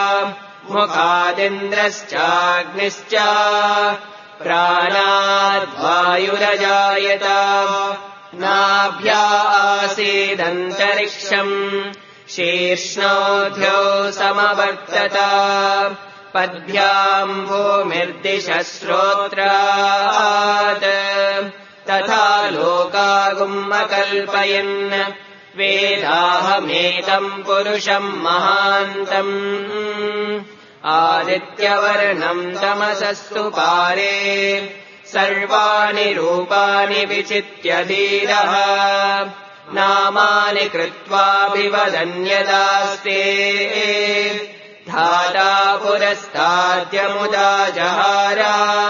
मुखादिन्द्रश्चाग्निश्च प्राणाद्वायुरजायत नाभ्या आसीदन्तरिक्षम् शीर्ष्णोऽध्यो समवर्तत पद्भ्याम् भूमिर्दिशः श्रोत्रात् तथा लोकागुम् अकल्पयन् वेदाहमेतम् पुरुषम् महान्तम् आदित्यवर्णम् तमसस्तु पारे सर्वाणि रूपाणि विचित्य धीरः नामानि कृत्वाभिवदन्यदास्ते धाता पुरस्ताद्यमुदा जहार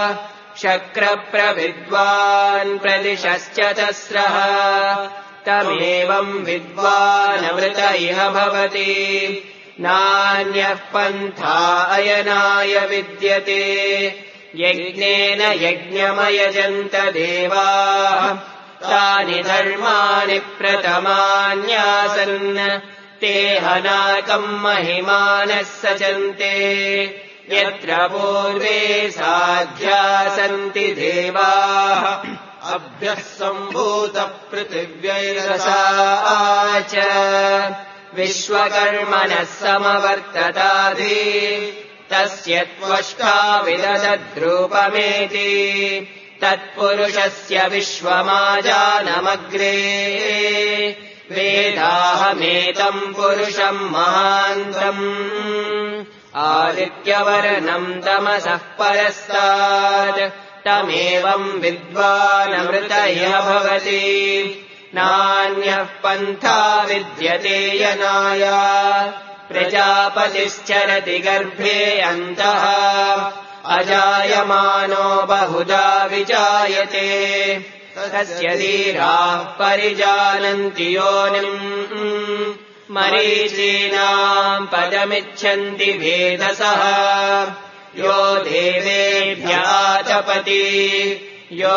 शक्रप्रविद्वान् प्रदिशश्च तस्रः तमेवम् विद्वानमृत इह भवति नान्यः पन्था अयनाय विद्यते यज्ञेन यज्ञमयजन्त देवाः तानि धर्माणि प्रथमान्यासन् ते हनाकम् महिमानः सचन्ते यत्र पूर्वे साध्या सन्ति देवाः अभ्यः सम्भूतपृथिव्यैरसा च विश्वकर्मणः समवर्तताधि तस्य त्वष्टा विदधद्रूपमेति तत्पुरुषस्य विश्वमाजानमग्रे वेदाहमेतम् पुरुषम् महान्तम् आदित्यवर्णम् तमसः परस्तात् तमेवम् विद्वानमृत इह भवति नान्यः पन्था विद्यते यनाय प्रजापतिश्चरति गर्भे अन्तः अजायमानो बहुधा विजायते तस्य धीराः परिजानन्ति योनिम् मरीचीनाम् पदमिच्छन्ति वेदसः यो देवेभ्यातपति यो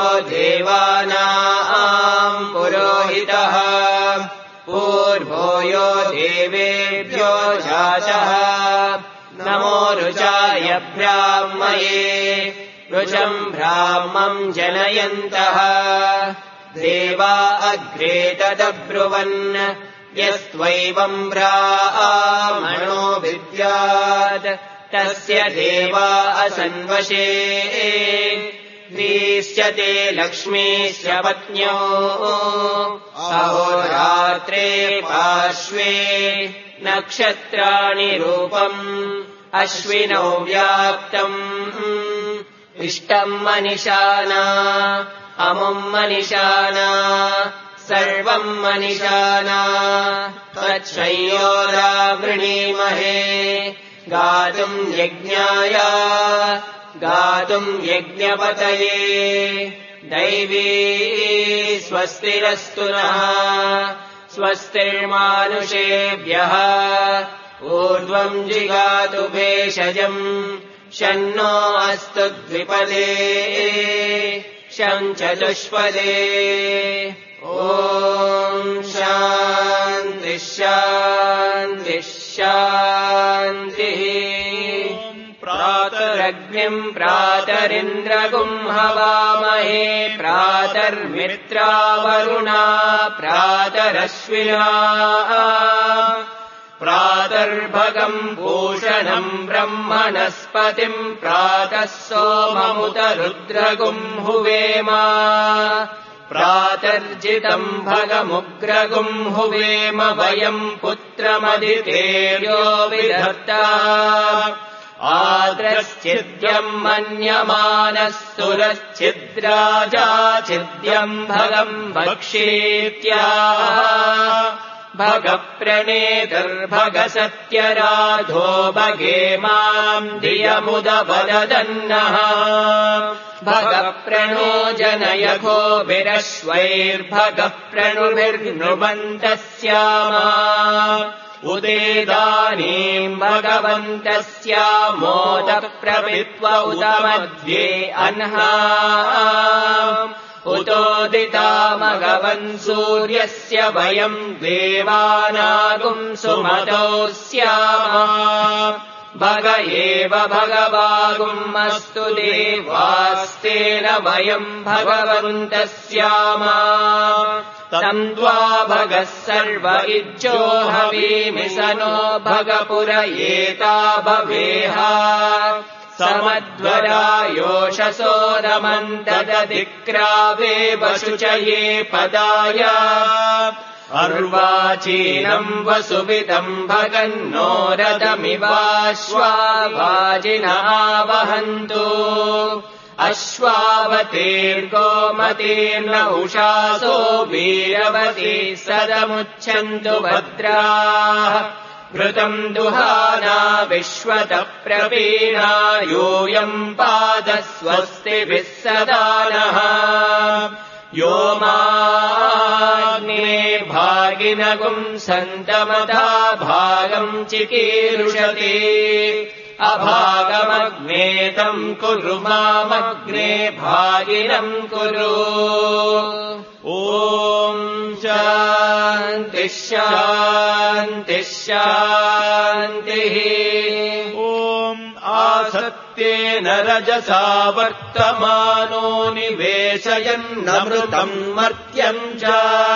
देवानाम् पुरोहितः पूर्वो यो देवेभ्यो जातः नमो रुचाय ब्राह्मये रुचम् ब्राह्मम् जनयन्तः देवा अग्रे तदब्रुवन् यस्त्वैवम् ब्राह्मणो विद्यात् तस्य देवा असन्वशे स्त्रीश्च ते लक्ष्मीश्च पत्न्यो अहोरात्रे पार्श्वे नक्षत्राणि रूपम् अश्विनौ व्याप्तम् इष्टम् मनिषाना अमुम् मनिषाना सर्वम् मनिषाना तच्छयोरावृणीमहे गातुम् यज्ञाय गातुम् यज्ञपतये दैवी स्वस्तिरस्तु नः स्वस्तिर्मानुषेभ्यः ऊर्ध्वम् जिगातु भेषजम् शन्नो अस्तु द्विपदे शम् चतुष्पदे ॐ शान्तिः शान्तिः शान्तिः प्रातरग्निम् प्रातरिन्द्रगुम् हवामहे प्रातर्मित्रावरुणा प्रातरश्विना प्रातर्भगम् भूषणम् ब्रह्मणस्पतिम् प्रातः सोममुत रुद्रगुम् हुवेम प्रातर्जितम् भगमुग्रगुम् हुवेम वयम् पुत्रमदितेर्यो विधत्ता आद्रश्चिद्यम् मन्यमानः सुरश्चिद्राजाचिद्यम् भगम् भक्षेत्याः भगप्रणेतुर्भगसत्यराधो भगे माम् धियमुदवदन्नः भगप्रणो जनयघो विरश्वैर्भगः प्रणुभिर्नृवन्तस्यामा उदेदानीम् भगवन्तस्यामोदप्रवित्व उत मध्ये अह्ना उतोदितामघवन् सूर्यस्य वयम् देवानागुम् सुमतो स्याम भग एव भगवागुम् अस्तु देवास्तेन वयम् भगवन्तः स्याम तम् द्वा भगः सर्व इज्जो हवीमि स नो भगपुर एता भवेह समध्वरायोषसो रमन्तदधिक्रावे वशुचये पदाय अर्वाचीनम् वसुविदम् भगन्नो रथमिवाश्वावाजिनः वहन्तु अश्वावतीर्गोमतीर्न उषासो वीरवती सदमुच्छन्तु भद्राः घृतम् दुहाना विश्वतः प्रवीणा यूयम् पादस्वस्तिभिः सदा नः यो माग्ने भागिनगुम् सन्तमथा भागम् चिकीर्षति अभागमग्ने तम् कुरु मामग्ने भागिनम् कुरु ॐ शान्तिः शान्तिः शान्तिः ॐ आसत्तेन रजसा वर्तमानो निवेशयन्नमृतम् मर्त्यम् च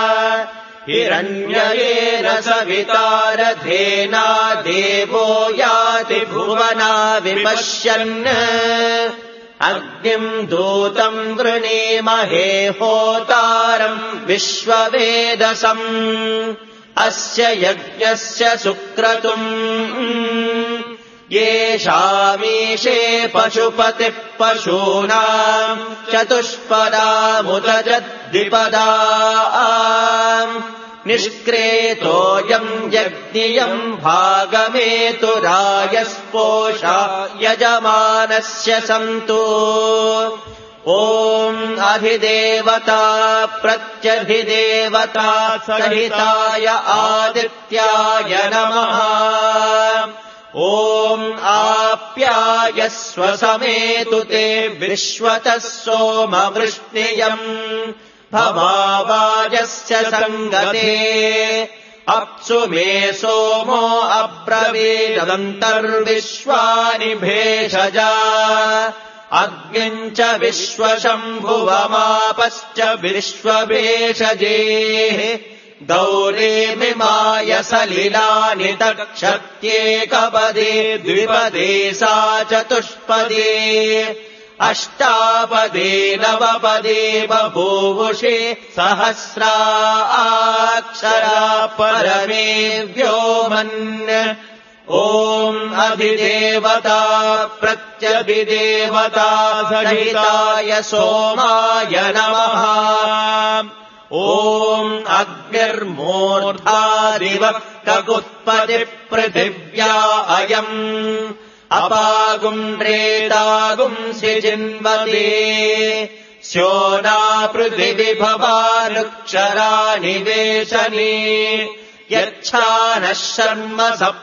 हिरण्ययेन सवितारथेना देवो याति भुवना विपश्यन् अग्निम् दूतम् वृणीमहे होतारम् विश्ववेदसम् अस्य यज्ञस्य सुक्रतुम् येषामीशे पशुपतिः पशूनाम् चतुष्पदामुत च द्विपदाम् निष्क्रेतोऽयम् यज्ञियम् भागमेतुरायस्पोषा यजमानस्य सन्तु ॐ अधिदेवता प्रत्यधिदेवता सहिताय आदित्याय नमः ॐ आप्यायस्व समेतु ते विश्वतः सोमवृष्णियम् भवावाजस्य सङ्गते अप्सु मे सोमो अब्रवीदन्तर्विश्वानि भेषजा अग्निम् च विश्वशम्भुवमापश्च विश्वभेषजेः गौरीमिमाय सलिलानि तक्षत्येकपदे द्विपदे सा चतुष्पदे अष्टापदे नवपदे बभूवुषे सहस्राक्षरा परमे व्योमन् ॐ अधिदेवता प्रत्यधिदेवता सहिताय सोमाय नमः ॐ अग्निर्मूर्धादिव ककुत्पतिः पृथिव्या अयम् अपागुण्ड्रेतागुंसि जिन्वते स्योना पृथिविभवानुक्षराणि वेशने यच्छानः शर्म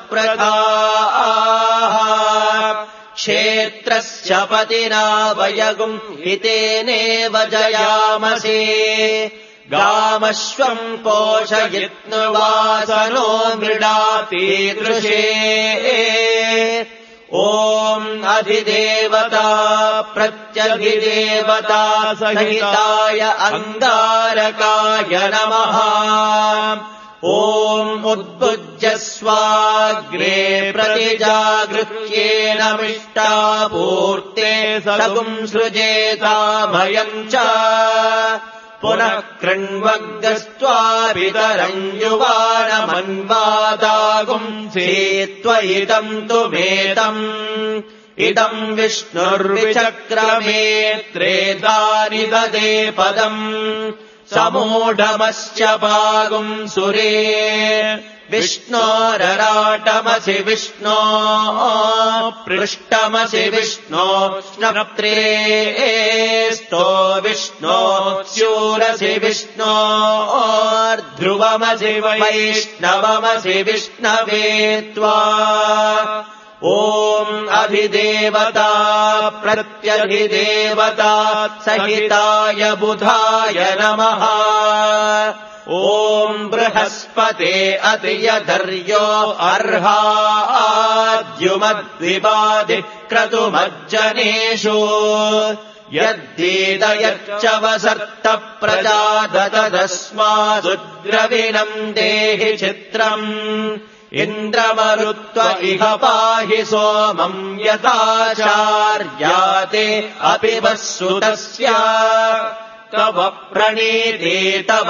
सप्रदाः क्षेत्रस्य पतिना वयगुम् हितेनेव जयामसे गामश्वम् पोषयित्नुवासनो मृडातीदृशे ॐ अधिदेवता प्रत्यधिदेवता सहिताय अङ्गारकाय नमः ॐ उद्भुज्यस्वाग्रे प्रतिजागृह्येन मिष्टापूर्ते सगुम् सृजेतामयम् च पुनः कृण्वग्गस्त्वापितरम् युवानमन्वादागुंसे त्वयिदम् तु मेदम् इदम् विष्णुर्विचक्रमे त्रेतानि ददे पदम् समूढमश्च पागुम् सुरे विष्णोरराटमसि विष्णो पृष्टमसि विष्णो स्नप्त्रेस्तो विष्णो स्यूरसि विष्णो ध्रुवमसि वैष्णवमसि विष्णवे त्वा ॐ अधिदेवता प्रत्यधिदेवता सहिताय बुधाय नमः। ॐ बृहस्पते अतियधर्यो अर्हाद्युमद्विवादि क्रतुमज्जनेषु यद्दीदयच्च वसर्त प्रजादतदस्मादुद्रविणम् देहि चित्रम् इन्द्रमरुत्व इह पाहि सोमम् यथाचार्याते अपि वस्सुतस्य तव प्रणीते तव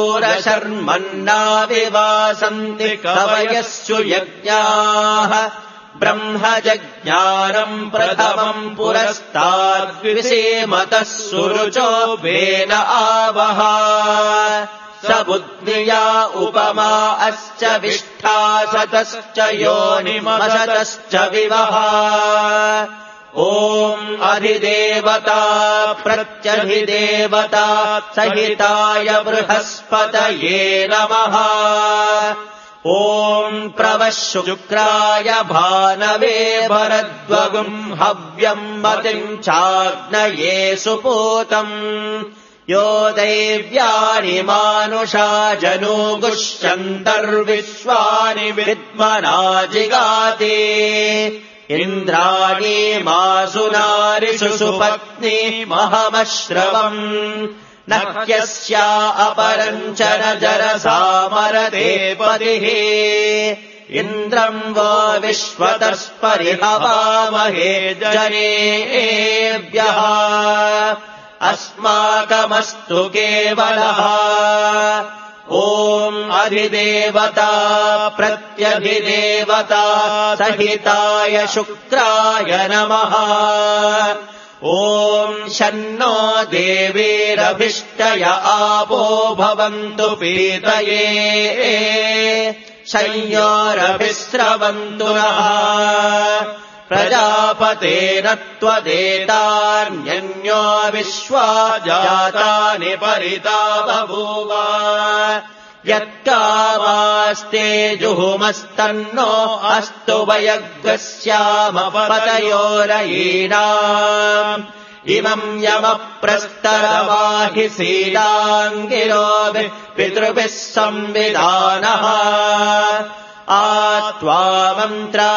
शूरशर्मन्नाविवासन्ति कवयस्सु यज्ञाः ब्रह्मजज्ञानम् प्रथमम् पुरस्ताद्विसेमतः सुरुचो वेन आवह स बुद्ध्या उपमा अस्च विष्ठा सतश्च योनिमसतश्च विवह। ॐ अधिदेवता प्रत्यधिदेवता सहिताय बृहस्पतये नमः। ॐ प्रवः शुक्राय भानवे भरद्वगुम् हव्यम् मतिम् चाग्नये सुपूतम् यो दैव्यानि मानुषा जनूगुष्यन्तर्विश्वानि विद्मना जिगाति इन्द्राणी मासुनारिषु सुपत्नी महमश्रवम् न ह्यस्या अपरञ्चन जरसामरते पतिः इन्द्रम् वो विश्वतस्परिहवामहे जनेभ्यः अस्माकमस्तु केवलः। ॐ अधिदेवता प्रत्यधिदेवता सहिताय शुक्राय नमः। ॐ शन्नो देवीरभिष्टय आपो भवन्तु पीतये शय्योरभिस्रवन्तु नः प्रजापतेन त्वदेतान्यन्यो विश्वा जातानि परिता बभूव यत्कामास्ते जुहुमस्तन्नो अस्तु वयग्रस्यामपतयोरयीणाम् इमम् यमप्रस्तरवाहि सीलाङ्गिरोभिः पितृभिः संविधानः आत्वा मन्त्रा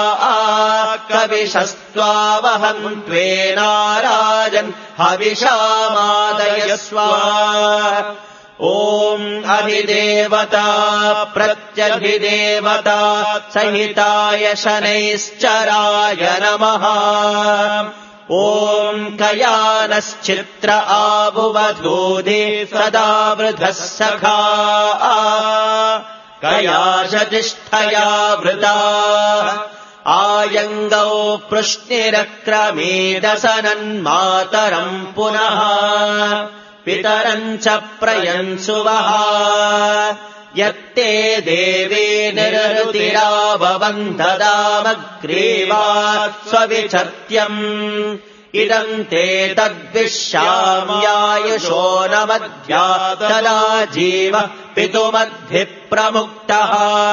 कविशस्त्वावहम् त्वेनाराजन् हविषामादयस्व। ॐ अधिदेवता प्रत्यधिदेवता सहिताय शनैश्चराय नमः। ॐ कयानश्चित्र आबुवधूधि सदा वृधः सखा कयाशतिष्ठया वृता आयङ्गौ पृश्निरक्रमेदसनन्मातरम् पुनः पितरम् च प्रयन्सुवः यत्ते देवे निर्ऋतिरावबन्धदामग्रीवा स्वविचर्त्यम् इदम् ते तद्विश्याम्यायुषो न मध्या तदा जीव पितुमद्भिः प्रमुक्तः।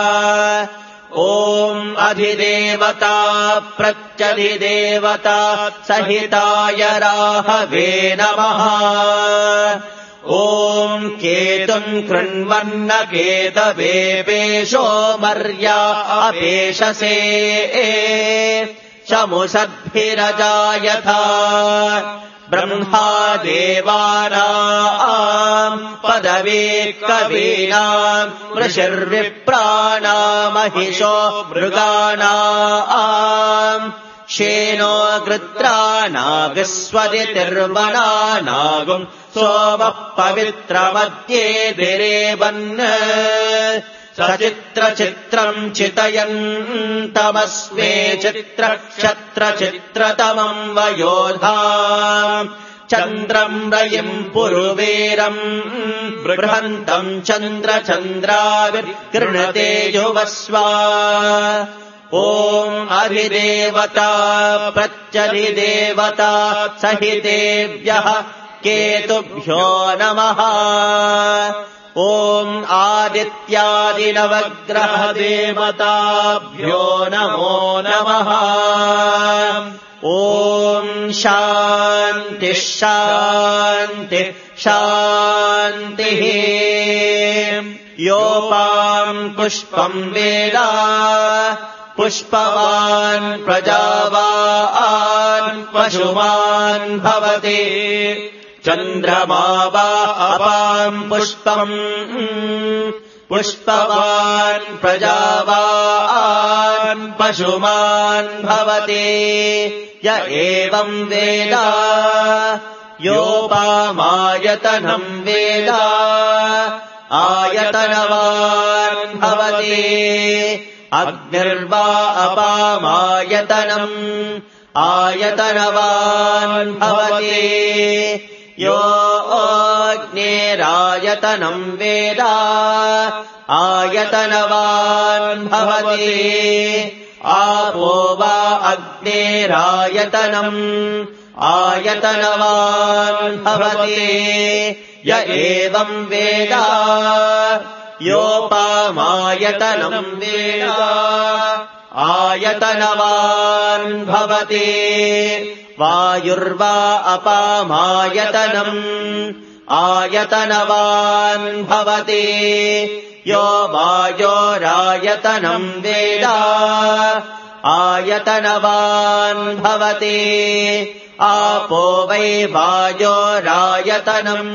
ॐ अधिदेवता प्रत्यधिदेवता सहिताय राहवे नमः। ॐ केतुम् कृण्वन्न केतवेपेशो मर्या अपेशसे शमुसद्भिरजायथा ब्रह्मा देवानाम् पदवी कवीनाम् ऋषिर्विप्राणामहिषो मृगाणाम् शेनो गृत्राणागस्वदितिर्वणानागुम् सोमः पवित्रमध्ये दिरेवन् सचित्रचित्रम् चितयन्तमस्मे चित्रक्षत्रचित्रतमम् वयोधा चन्द्रम् रयिम् पुरुवीरम् बृहन्तम् चन्द्रचन्द्राविर्गृह्णते युवस्वा। ॐ अधिदेवता प्रत्यधिदेवता सहितेभ्यः केतुभ्यो नमः। ॐ आदित्यादिनवग्रहदेवताभ्यो नमो नमः। नमः। ॐ शान्तिः शान्तिः शान्तिः। योपाम् पुष्पम् वेद पुष्पवान् प्रजावान् पशुमान् भवति। चन्द्रमा वा अपाम् पुष्पम् पुष्पवान् प्रजावान् पशुमान् भवति। य एवम् वेद योपामायतनम् वेद आयतनवान् भवति। अग्निर्वा अपामायतनम् आयतनवान् भवति। यो अग्नेरायतनम् वेद आयतनवान् भवति। आपो वा अग्नेरायतनम् आयतनवान् भवति। य एवम् वेद योपामायतनम् वेद आयतनवान् भवति। वायुर्वा अपामायतनम् आयतनवान् भवति। यो वायोरायतनम् वेद आयतनवान् भवति। आपो वै वायोरायतनम्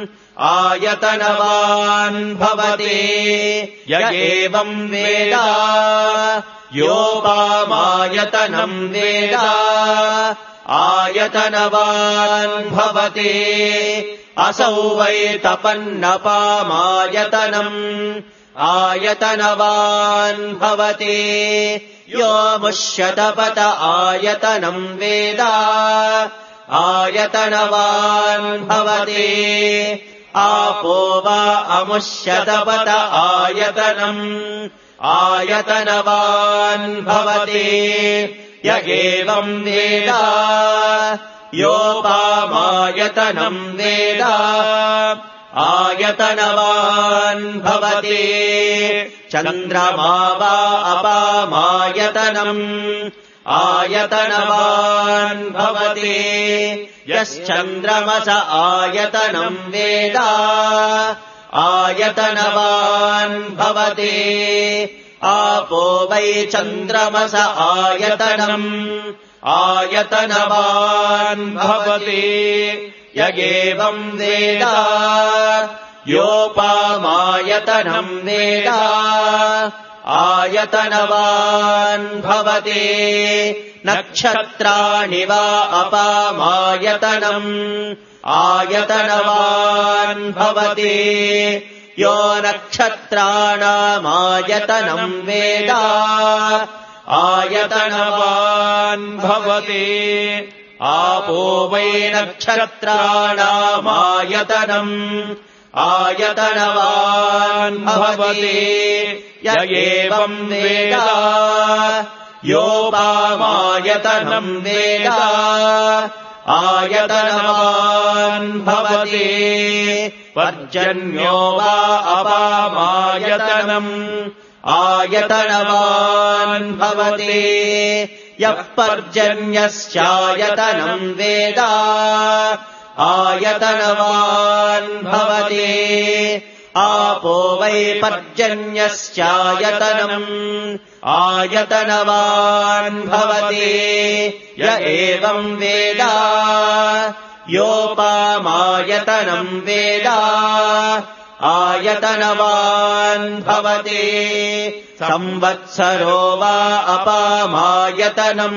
आयतनवान् भवति। य एवम् वेद योपामायतनम् वेद आयतनवान् भवति। असौ वै तपन्नपामायतनम् आयतनवान् भवति। यो मुष्यतपत आयतनम् वेद आयतनवान् भवति। आपो वा अमुष्यतपत आयतनम् आयतनवान् भवति। य एवम् वेद योपामायतनम् वेद आयतनवान् भवति। चन्द्रमा वा अपामायतनम् आयतनवान् भवति। यश्चन्द्रमस आयतनम् वेद आयतनवान् भवति। आपो वै चन्द्रमस आयतनम् आयतनवान् भवति। य एवम् वेद योपामायतनम् वेद आयतनवान् भवति। नक्षत्राणि वा अपामायतनम् आयतनवान् भवति। यो नक्षत्राणामायतनम् वेद आयतनवान् भवति। आपो वै नक्षत्राणामायतनम् आयतनवान् भवति। य एवम् वेद योपामायतनम् वेद आयतनवान् भवति। पर्जन्यो वा अपामायतनम् आयतनवान् भवति। यः पर्जन्यश्चायतनम् वेद आयतनवान् भवति। आपो वै पर्जन्यश्चायतनम् आयतनवान् भवति। य एवम् वेद योपामायतनम् वेद आयतनवान् भवति। संवत्सरो वा अपामायतनम्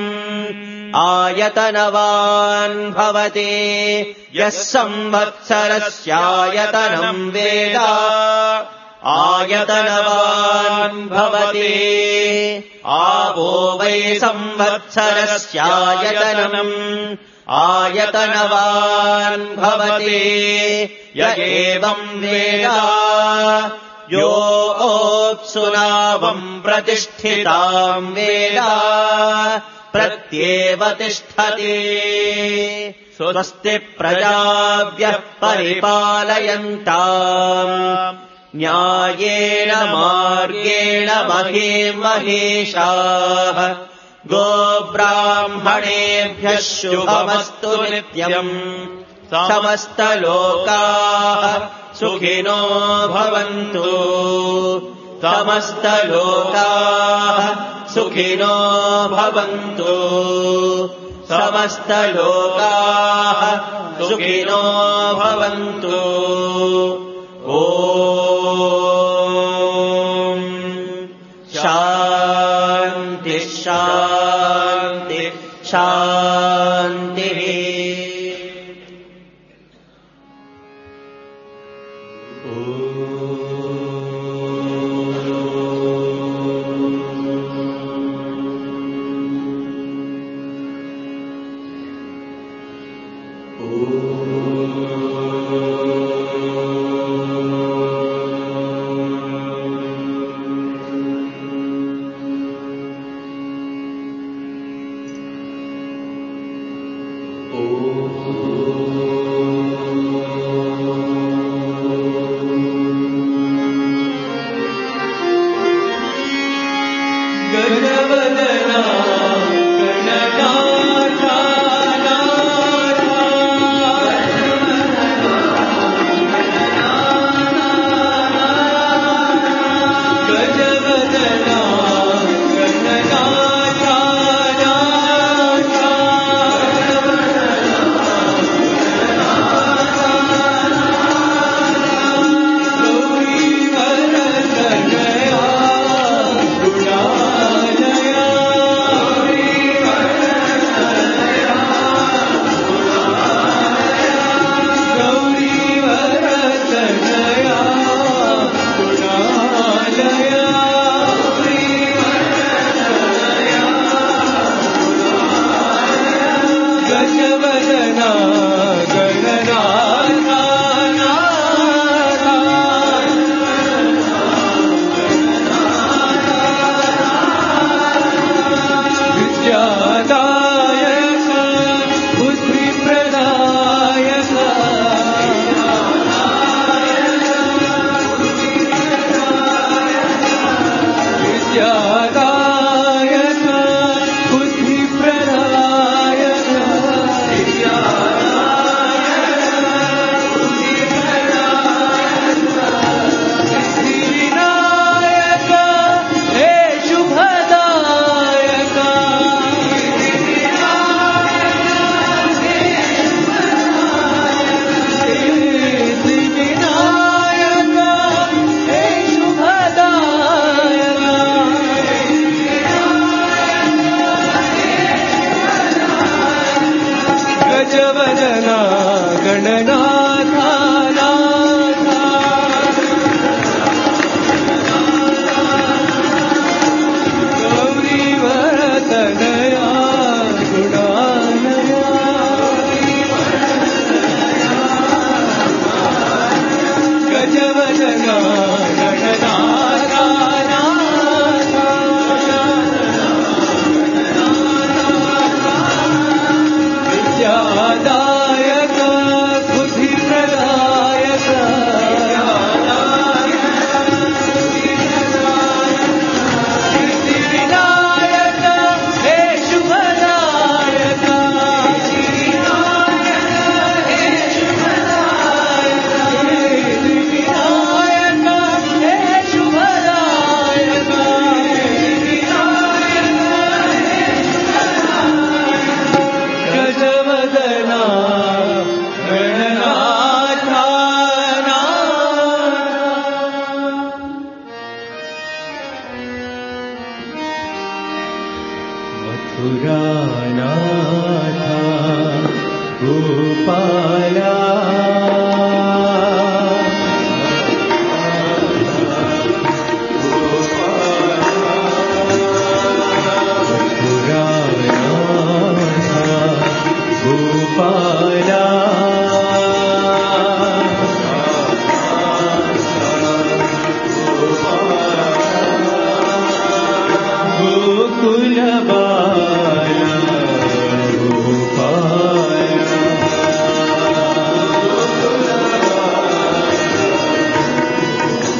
आयतनवान् भवति। यः संवत्सरस्यायतनम् वेद आयतनवान् भवति। आवो वै संवत्सरस्यायतनम् आयतनवान् भवति। य एवम् वेद योऽप्सुनावम् प्रतिष्ठिताम् वेद प्रत्येव तिष्ठति। स्वस्ति प्रजाभ्यः परिपालयन्ताम् न्यायेन मार्गेण महीम् महीषाः गोब्राह्मणेभ्यः शुभमस्तु नित्यम् समस्तलोकाः सुखिनो भवन्तु समस्तलोकाः सुखिनो भवन्तु समस्तलोकाः सुखिनो भवन्तु ॐ शान्ति शान्ति शान्तिः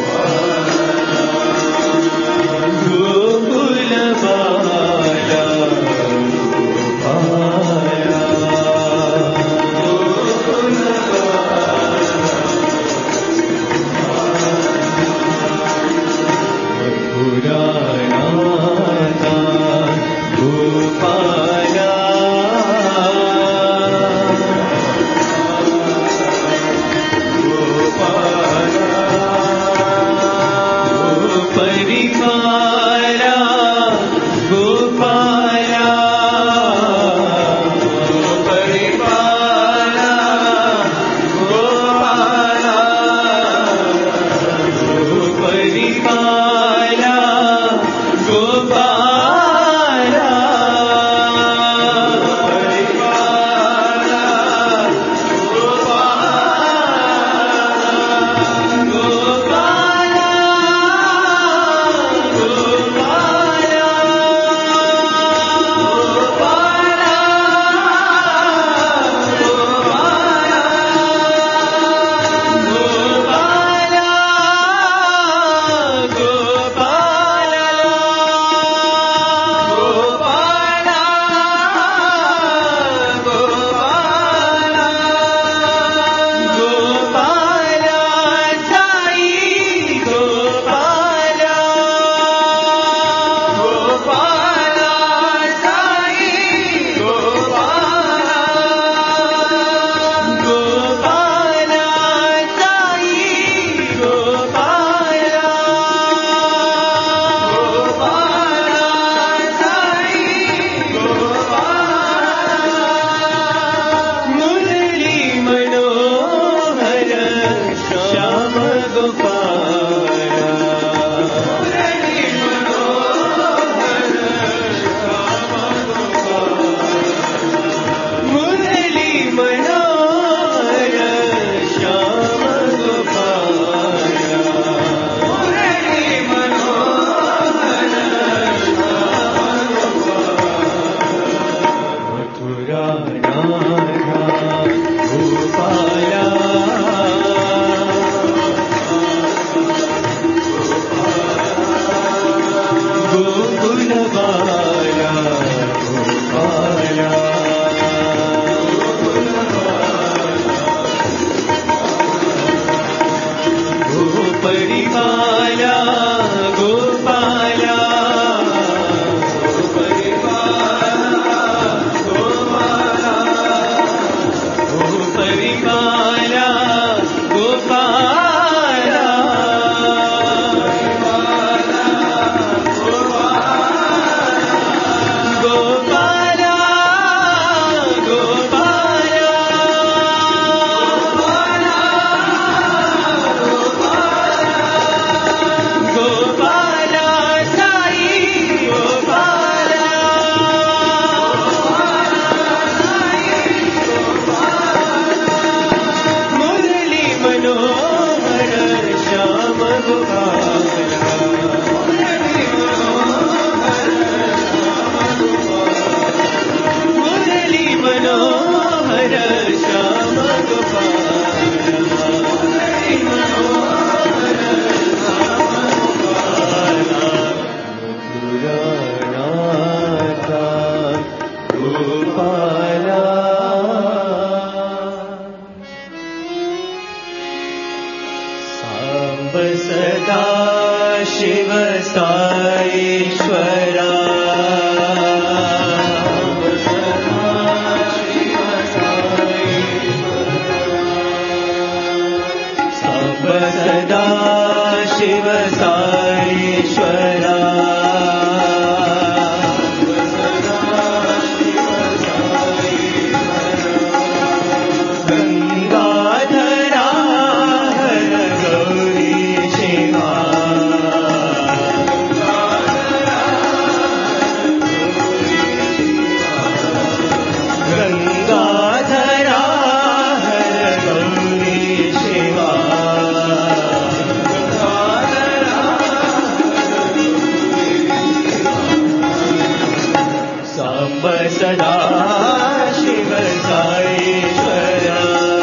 Gopala सदा शिव साईश्वरा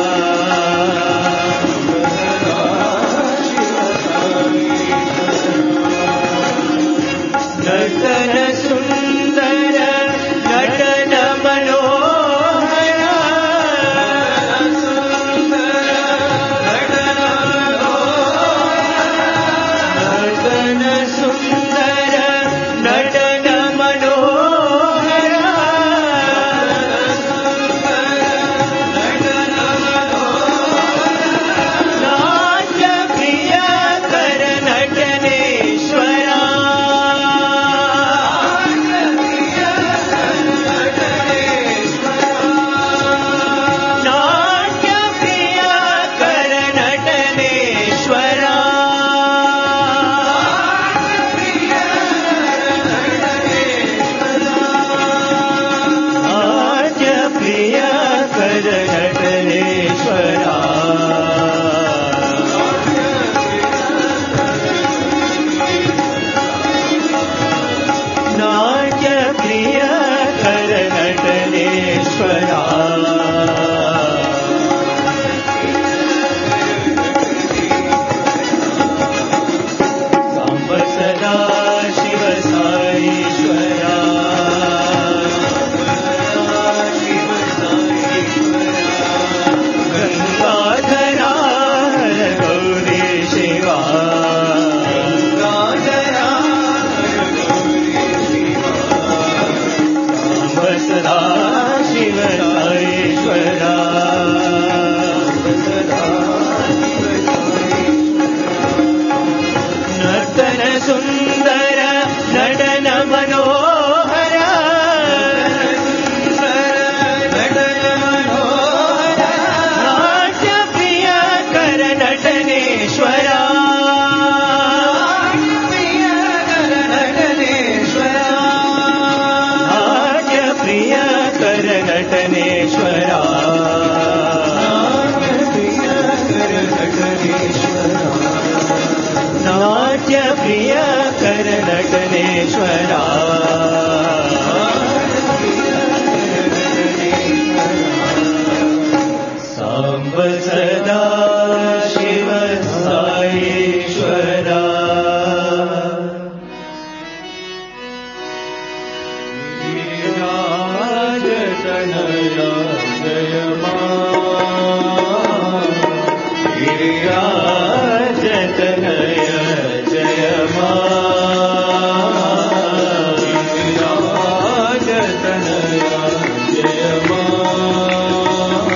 नटन सुंदर नटन मनोहर नटन सुंदर नटन मनोहर नाट्य प्रिय कर नटनेश्वरा नाट्य प्रिय कर नटनेश्वरा नाट्य प्रिय कर नटनेश्वरा नाट्य प्रिय कर नटनेश्वरा सांब सदा शिव साईश्वरा शिव साईश्वरा गंगाधरा हर गौरी शिवा गंगाधरा हर गौरी शिवा सांब सदा शिव साईश्वरा सदा नटन सुंदर नटन मनोहर नटन मनोहर नाट्य प्रिय कर नटनेश्वरा प्रिय कर नटनेश्वरा नाट्य प्रिय कर नटनेश्वरा नाट्य प्रिय कर नटनेश्वरा सांब सदा शिव साईश्वरा गिरिराज तनया जय मां गिरिराज तनया जय मां गिरिराज तनया जय मां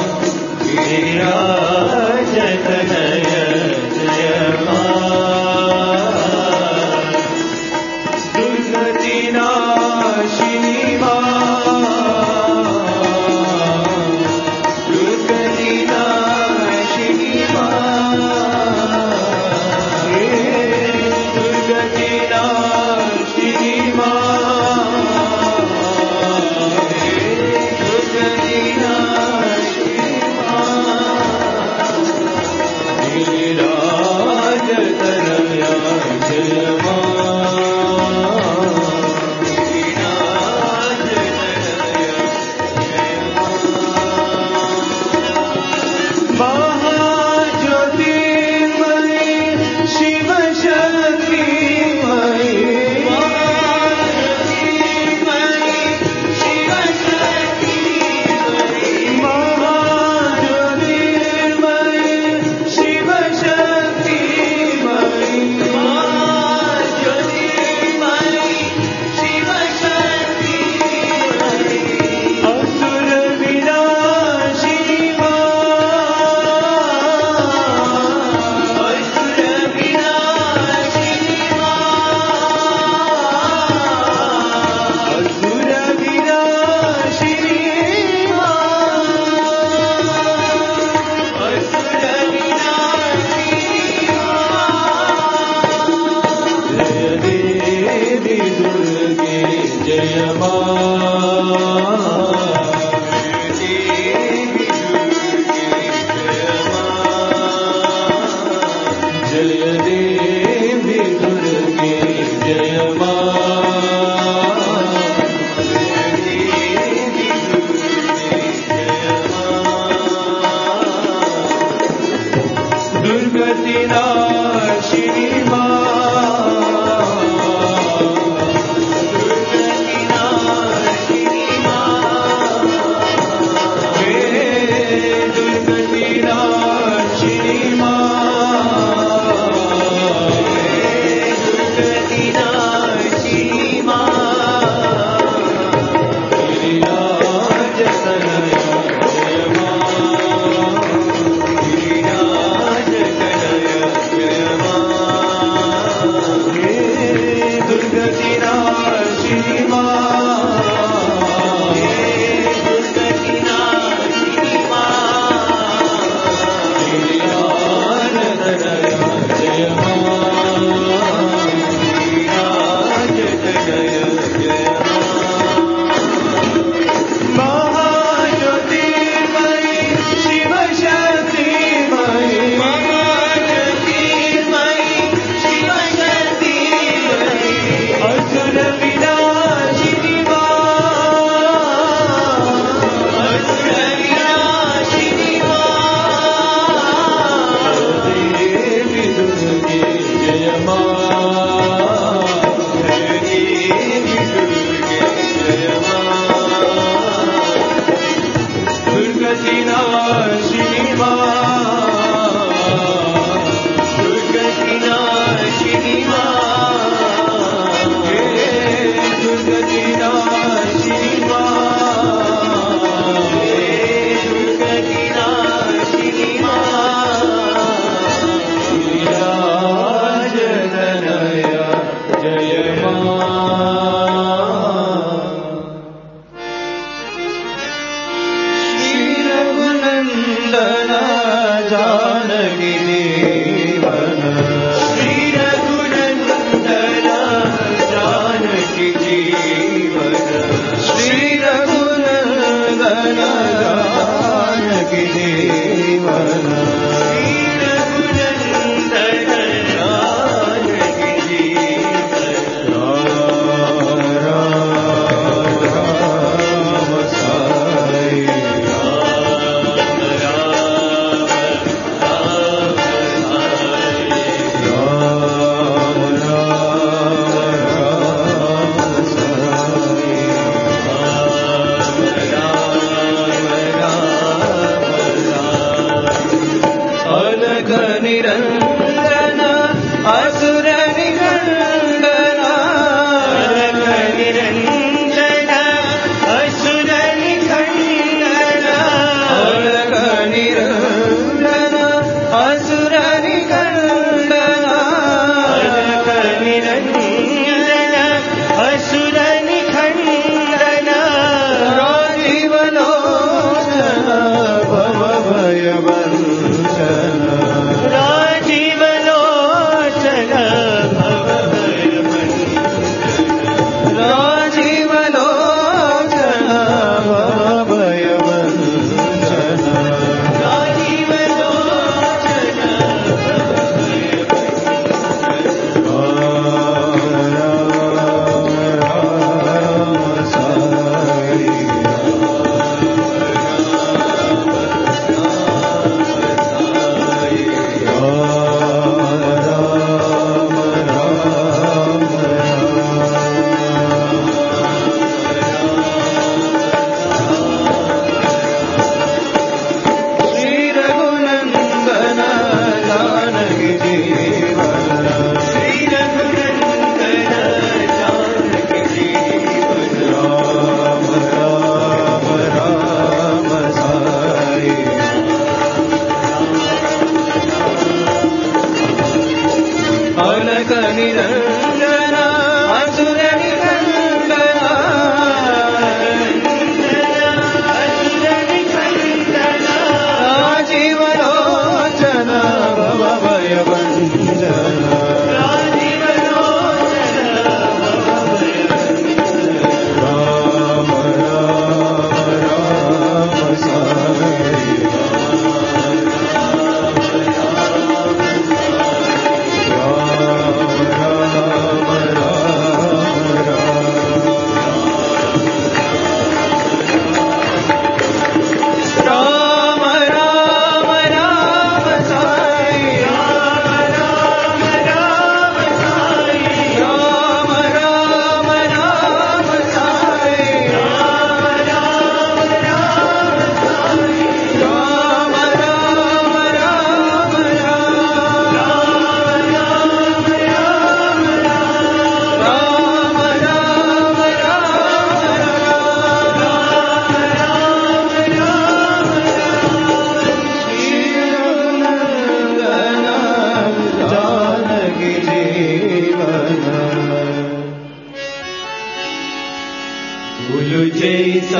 गिरिराज तनया जय मां दुर्गति नाशिनी मां दुर्गति नाशिनी मां दुर्गति नाशिनी मां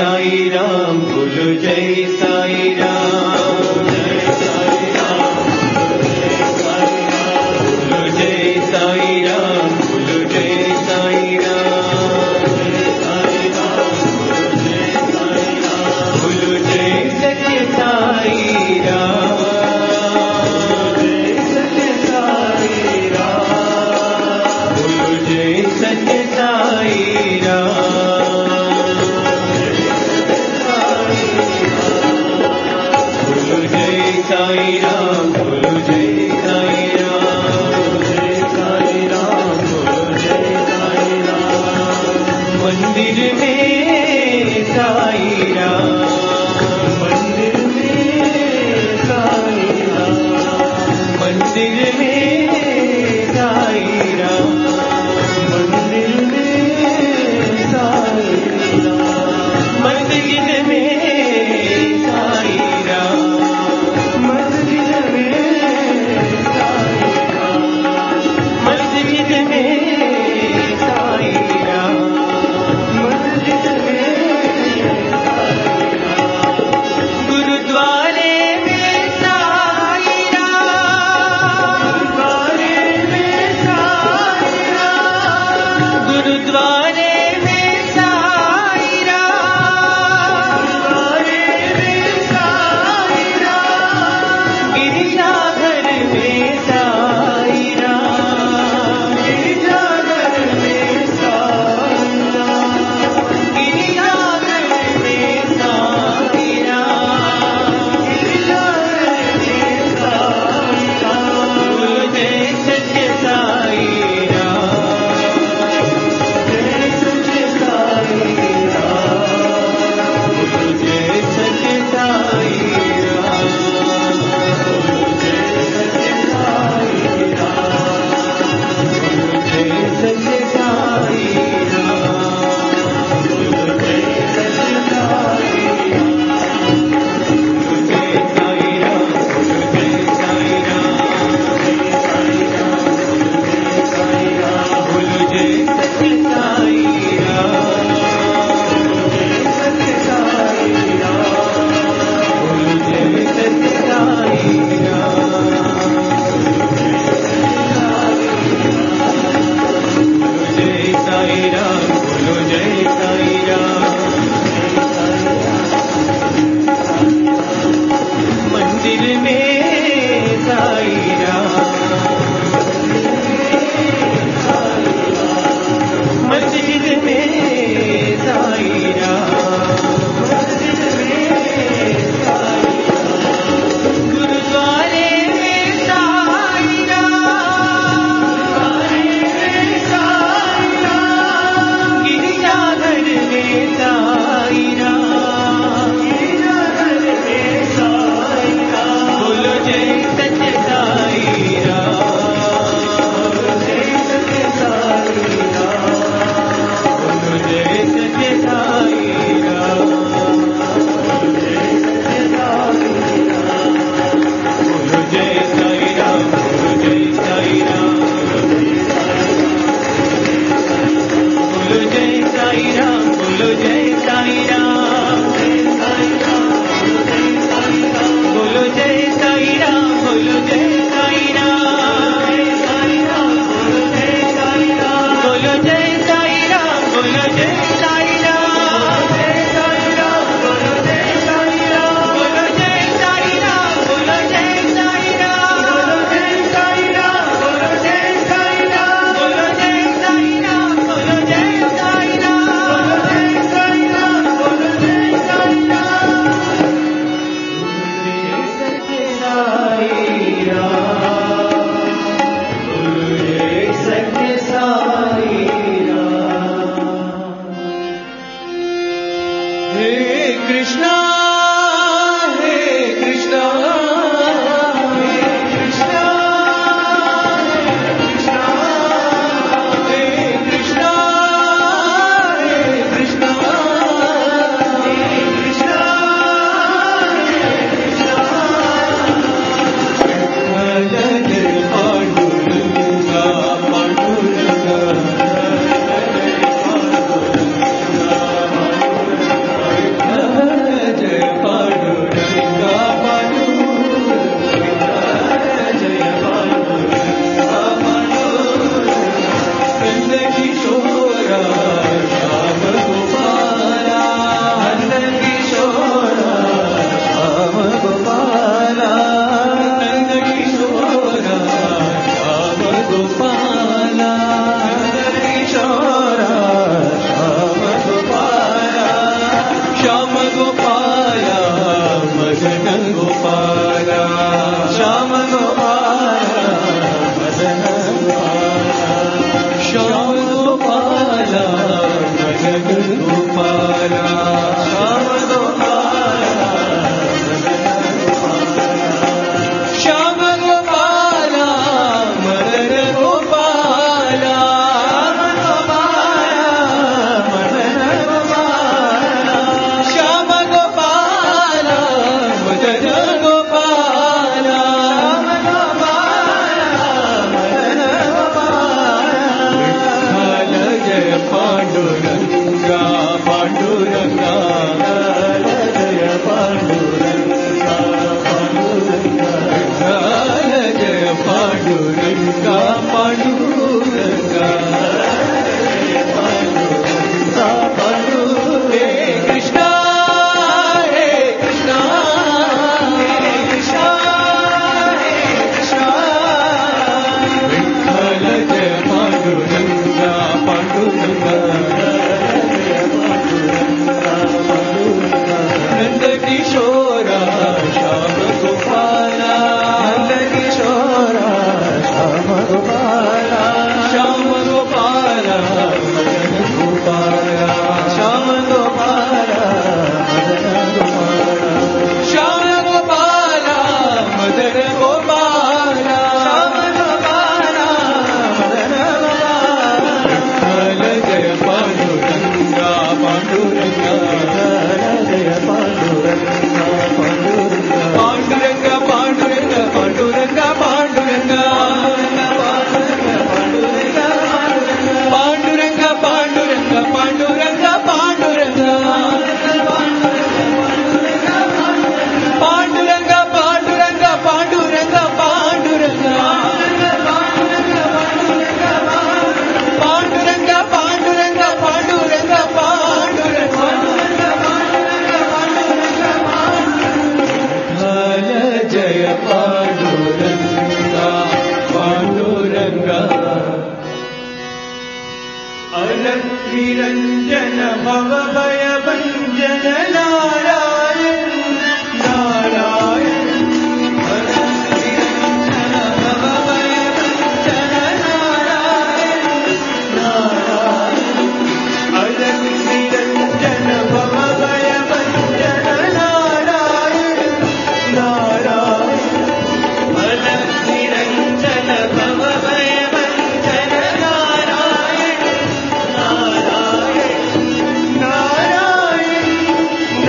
साई राम बोलो जय साई राम जय साई राम बोलो जय साई राम बोलो जय साई राम जय साई राम बोलो जय सत्य साई राम जय सत्य साई राम बोलो जय सत्य साई राम बोलो जय साई राम बोलो जय साई राम जय साई राम बोलो जय साई राम मंदिर में साई राम मंदिर में साई राम मंदिर में साई राम मंदिर में साई राम मस्जिद में साई राम मस्जिद में साई राम मस्जिद में साई राम मस्जिद में गुरुद्वारे में साई राम गुरुद्वारे में साई राम गुरुद्वारे में साई राम गुरुद्वारे में साई राम गिरजाघर में साई राम गिरजाघर में साई राम गिरजाघर में साई राम गिरजाघर में साई राम बोलो जय सत्य साई राम जय सत्य साई राम बोलो जय सत्य साई राम बोलो जय सत्य साई राम बोलो जय सत्य साई राम बोलो जय सत्य साई बोलो जय सत्य साई राम बोलो जय सत्य साई राम बोलो जय साई राम मंदिर में साई राम मस्जिद में साई राम मस्जिद में साई राम गुरुद्वारे में साई राम गुरुद्वारे में साई राम गिरजाघर में साई राम गिरजाघर में साई राम बोलो जय सत्य साई राम बोलो जय सत्य साई राम बोलो जय सत्य साई राम बोलो जय सत्य साई राम बोलो जय साई राम बोलो जय साई राम बोलो जय साई राम बोलो जय साई राम बोलो जय साई राम बोलो जय साई राम बोलो जय साई राम बोलो जय साई राम बोलो जय साई राम बोलो जय साई राम बोलो जय साई राम बोलो जय साई राम बोलो जय साई राम बोलो जय साई राम बोलो जय साई राम बोलो जय साई राम बोलो जय साई राम सत्य साई राम हे कृष्णा हे कृष्णा हे कृष्णा हे कृष्णा हे कृष्णा हे कृष्णा पांडुरंगा पांडुरंगा गोपाल मदन गोपाल श्याम गोपाल मदन गोपाल श्याम गोपाल मदन गोपाल श्याम गोपाल श्याम गोपाल मदन गोपाल श्याम गोपाल मदन गोपाल मदन गोपाल जय पांडुरंगा पांडुरंगा जय पांडुरंगा पांडुरंगा जय पांडुरंगा पांडुरंगा हे कृष्णा हे कृष्णा हे कृष्णा हे कृष्णा विठ्ठल जय पांडुरंगा पांडुरंगा नंद किशोरा श्याम गोपाला नंद किशोरा श्याम गोपाला श्याम गोपाला मदन गोपाला श्याम गोपाला मदन गोपाला श्याम गोपाला मदन गोपाला श्याम गोपाला मदन गोपाला जय पांडुरंगा पांडुरंगा जय पांडुरंगा पांडुरंगा पांडुरंगा पांडुरंगा पांडुरंगा पांडुरंगा पांडुरंगा पांडुरंगा पांडुरंगा पांडुरंगा पांडुरंगा पांडुरंगा पांडुरंगा पांडुरंगा पांडुरंगा पांडुरंगा पांडुरंगा पांडुरंगा जय पांडुरंगा पांडुरंगा अलग निरंजन भव भय भंजन नारायण नारायण अलग निरंजन भव भय भंजन नारायण नारायण अलग निरंजन भव भय भंजन नारायण नारायण अलग निरंजन भव भय भंजन नारायण नारायण नारायण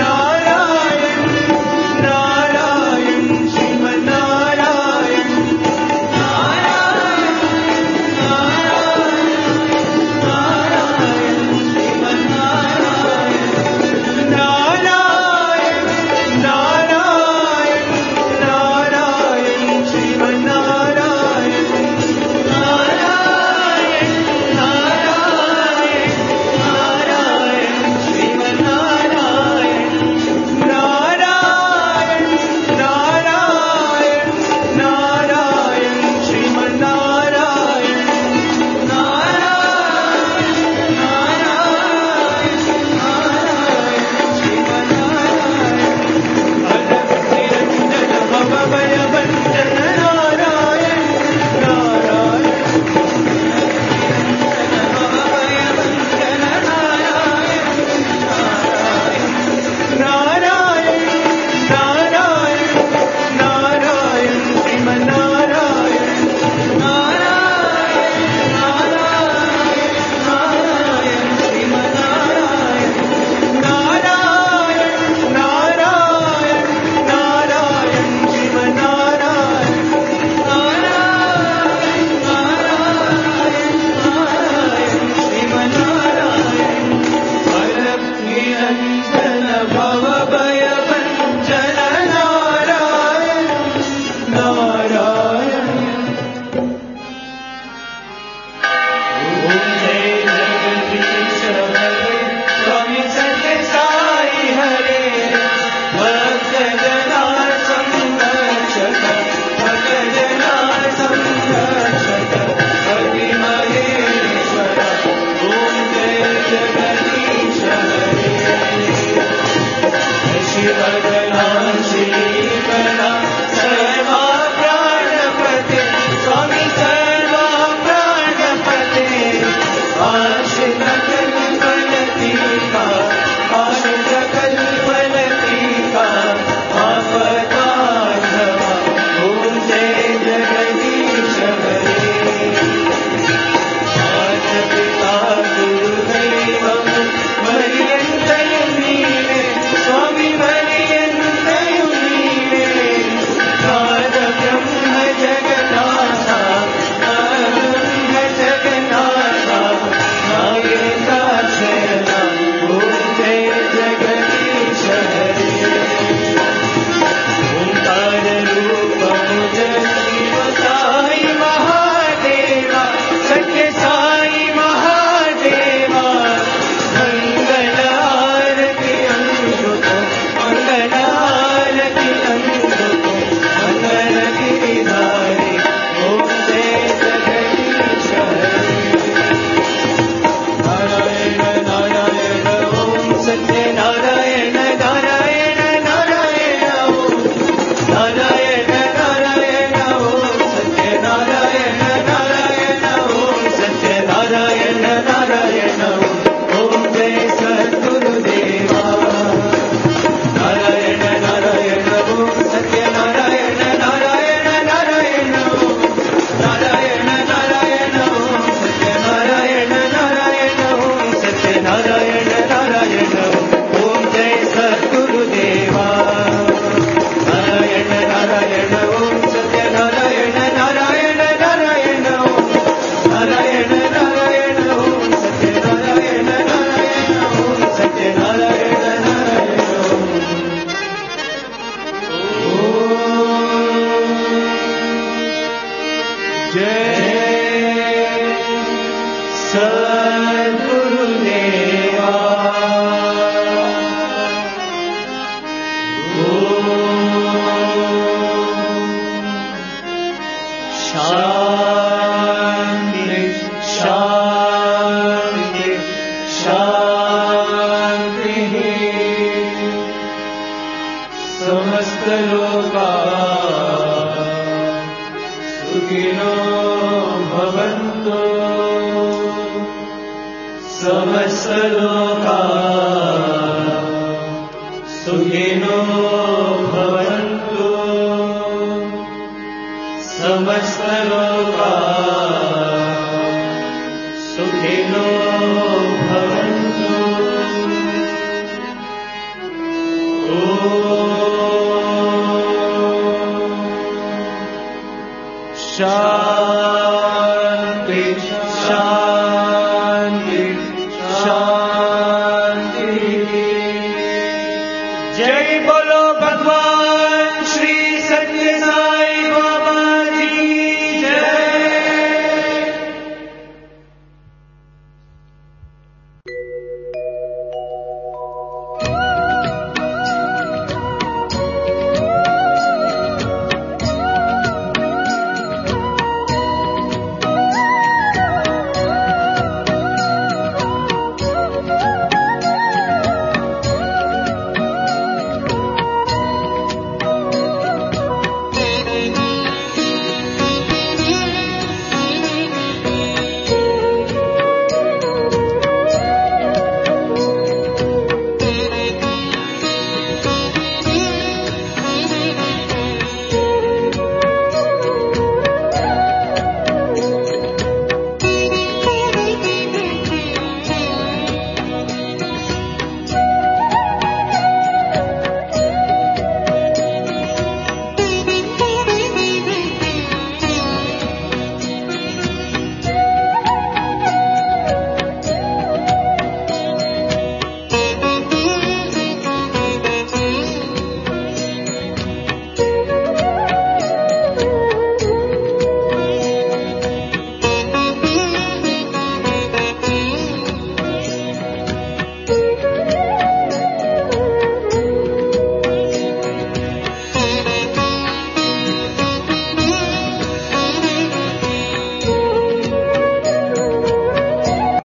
जय बोलो भगवान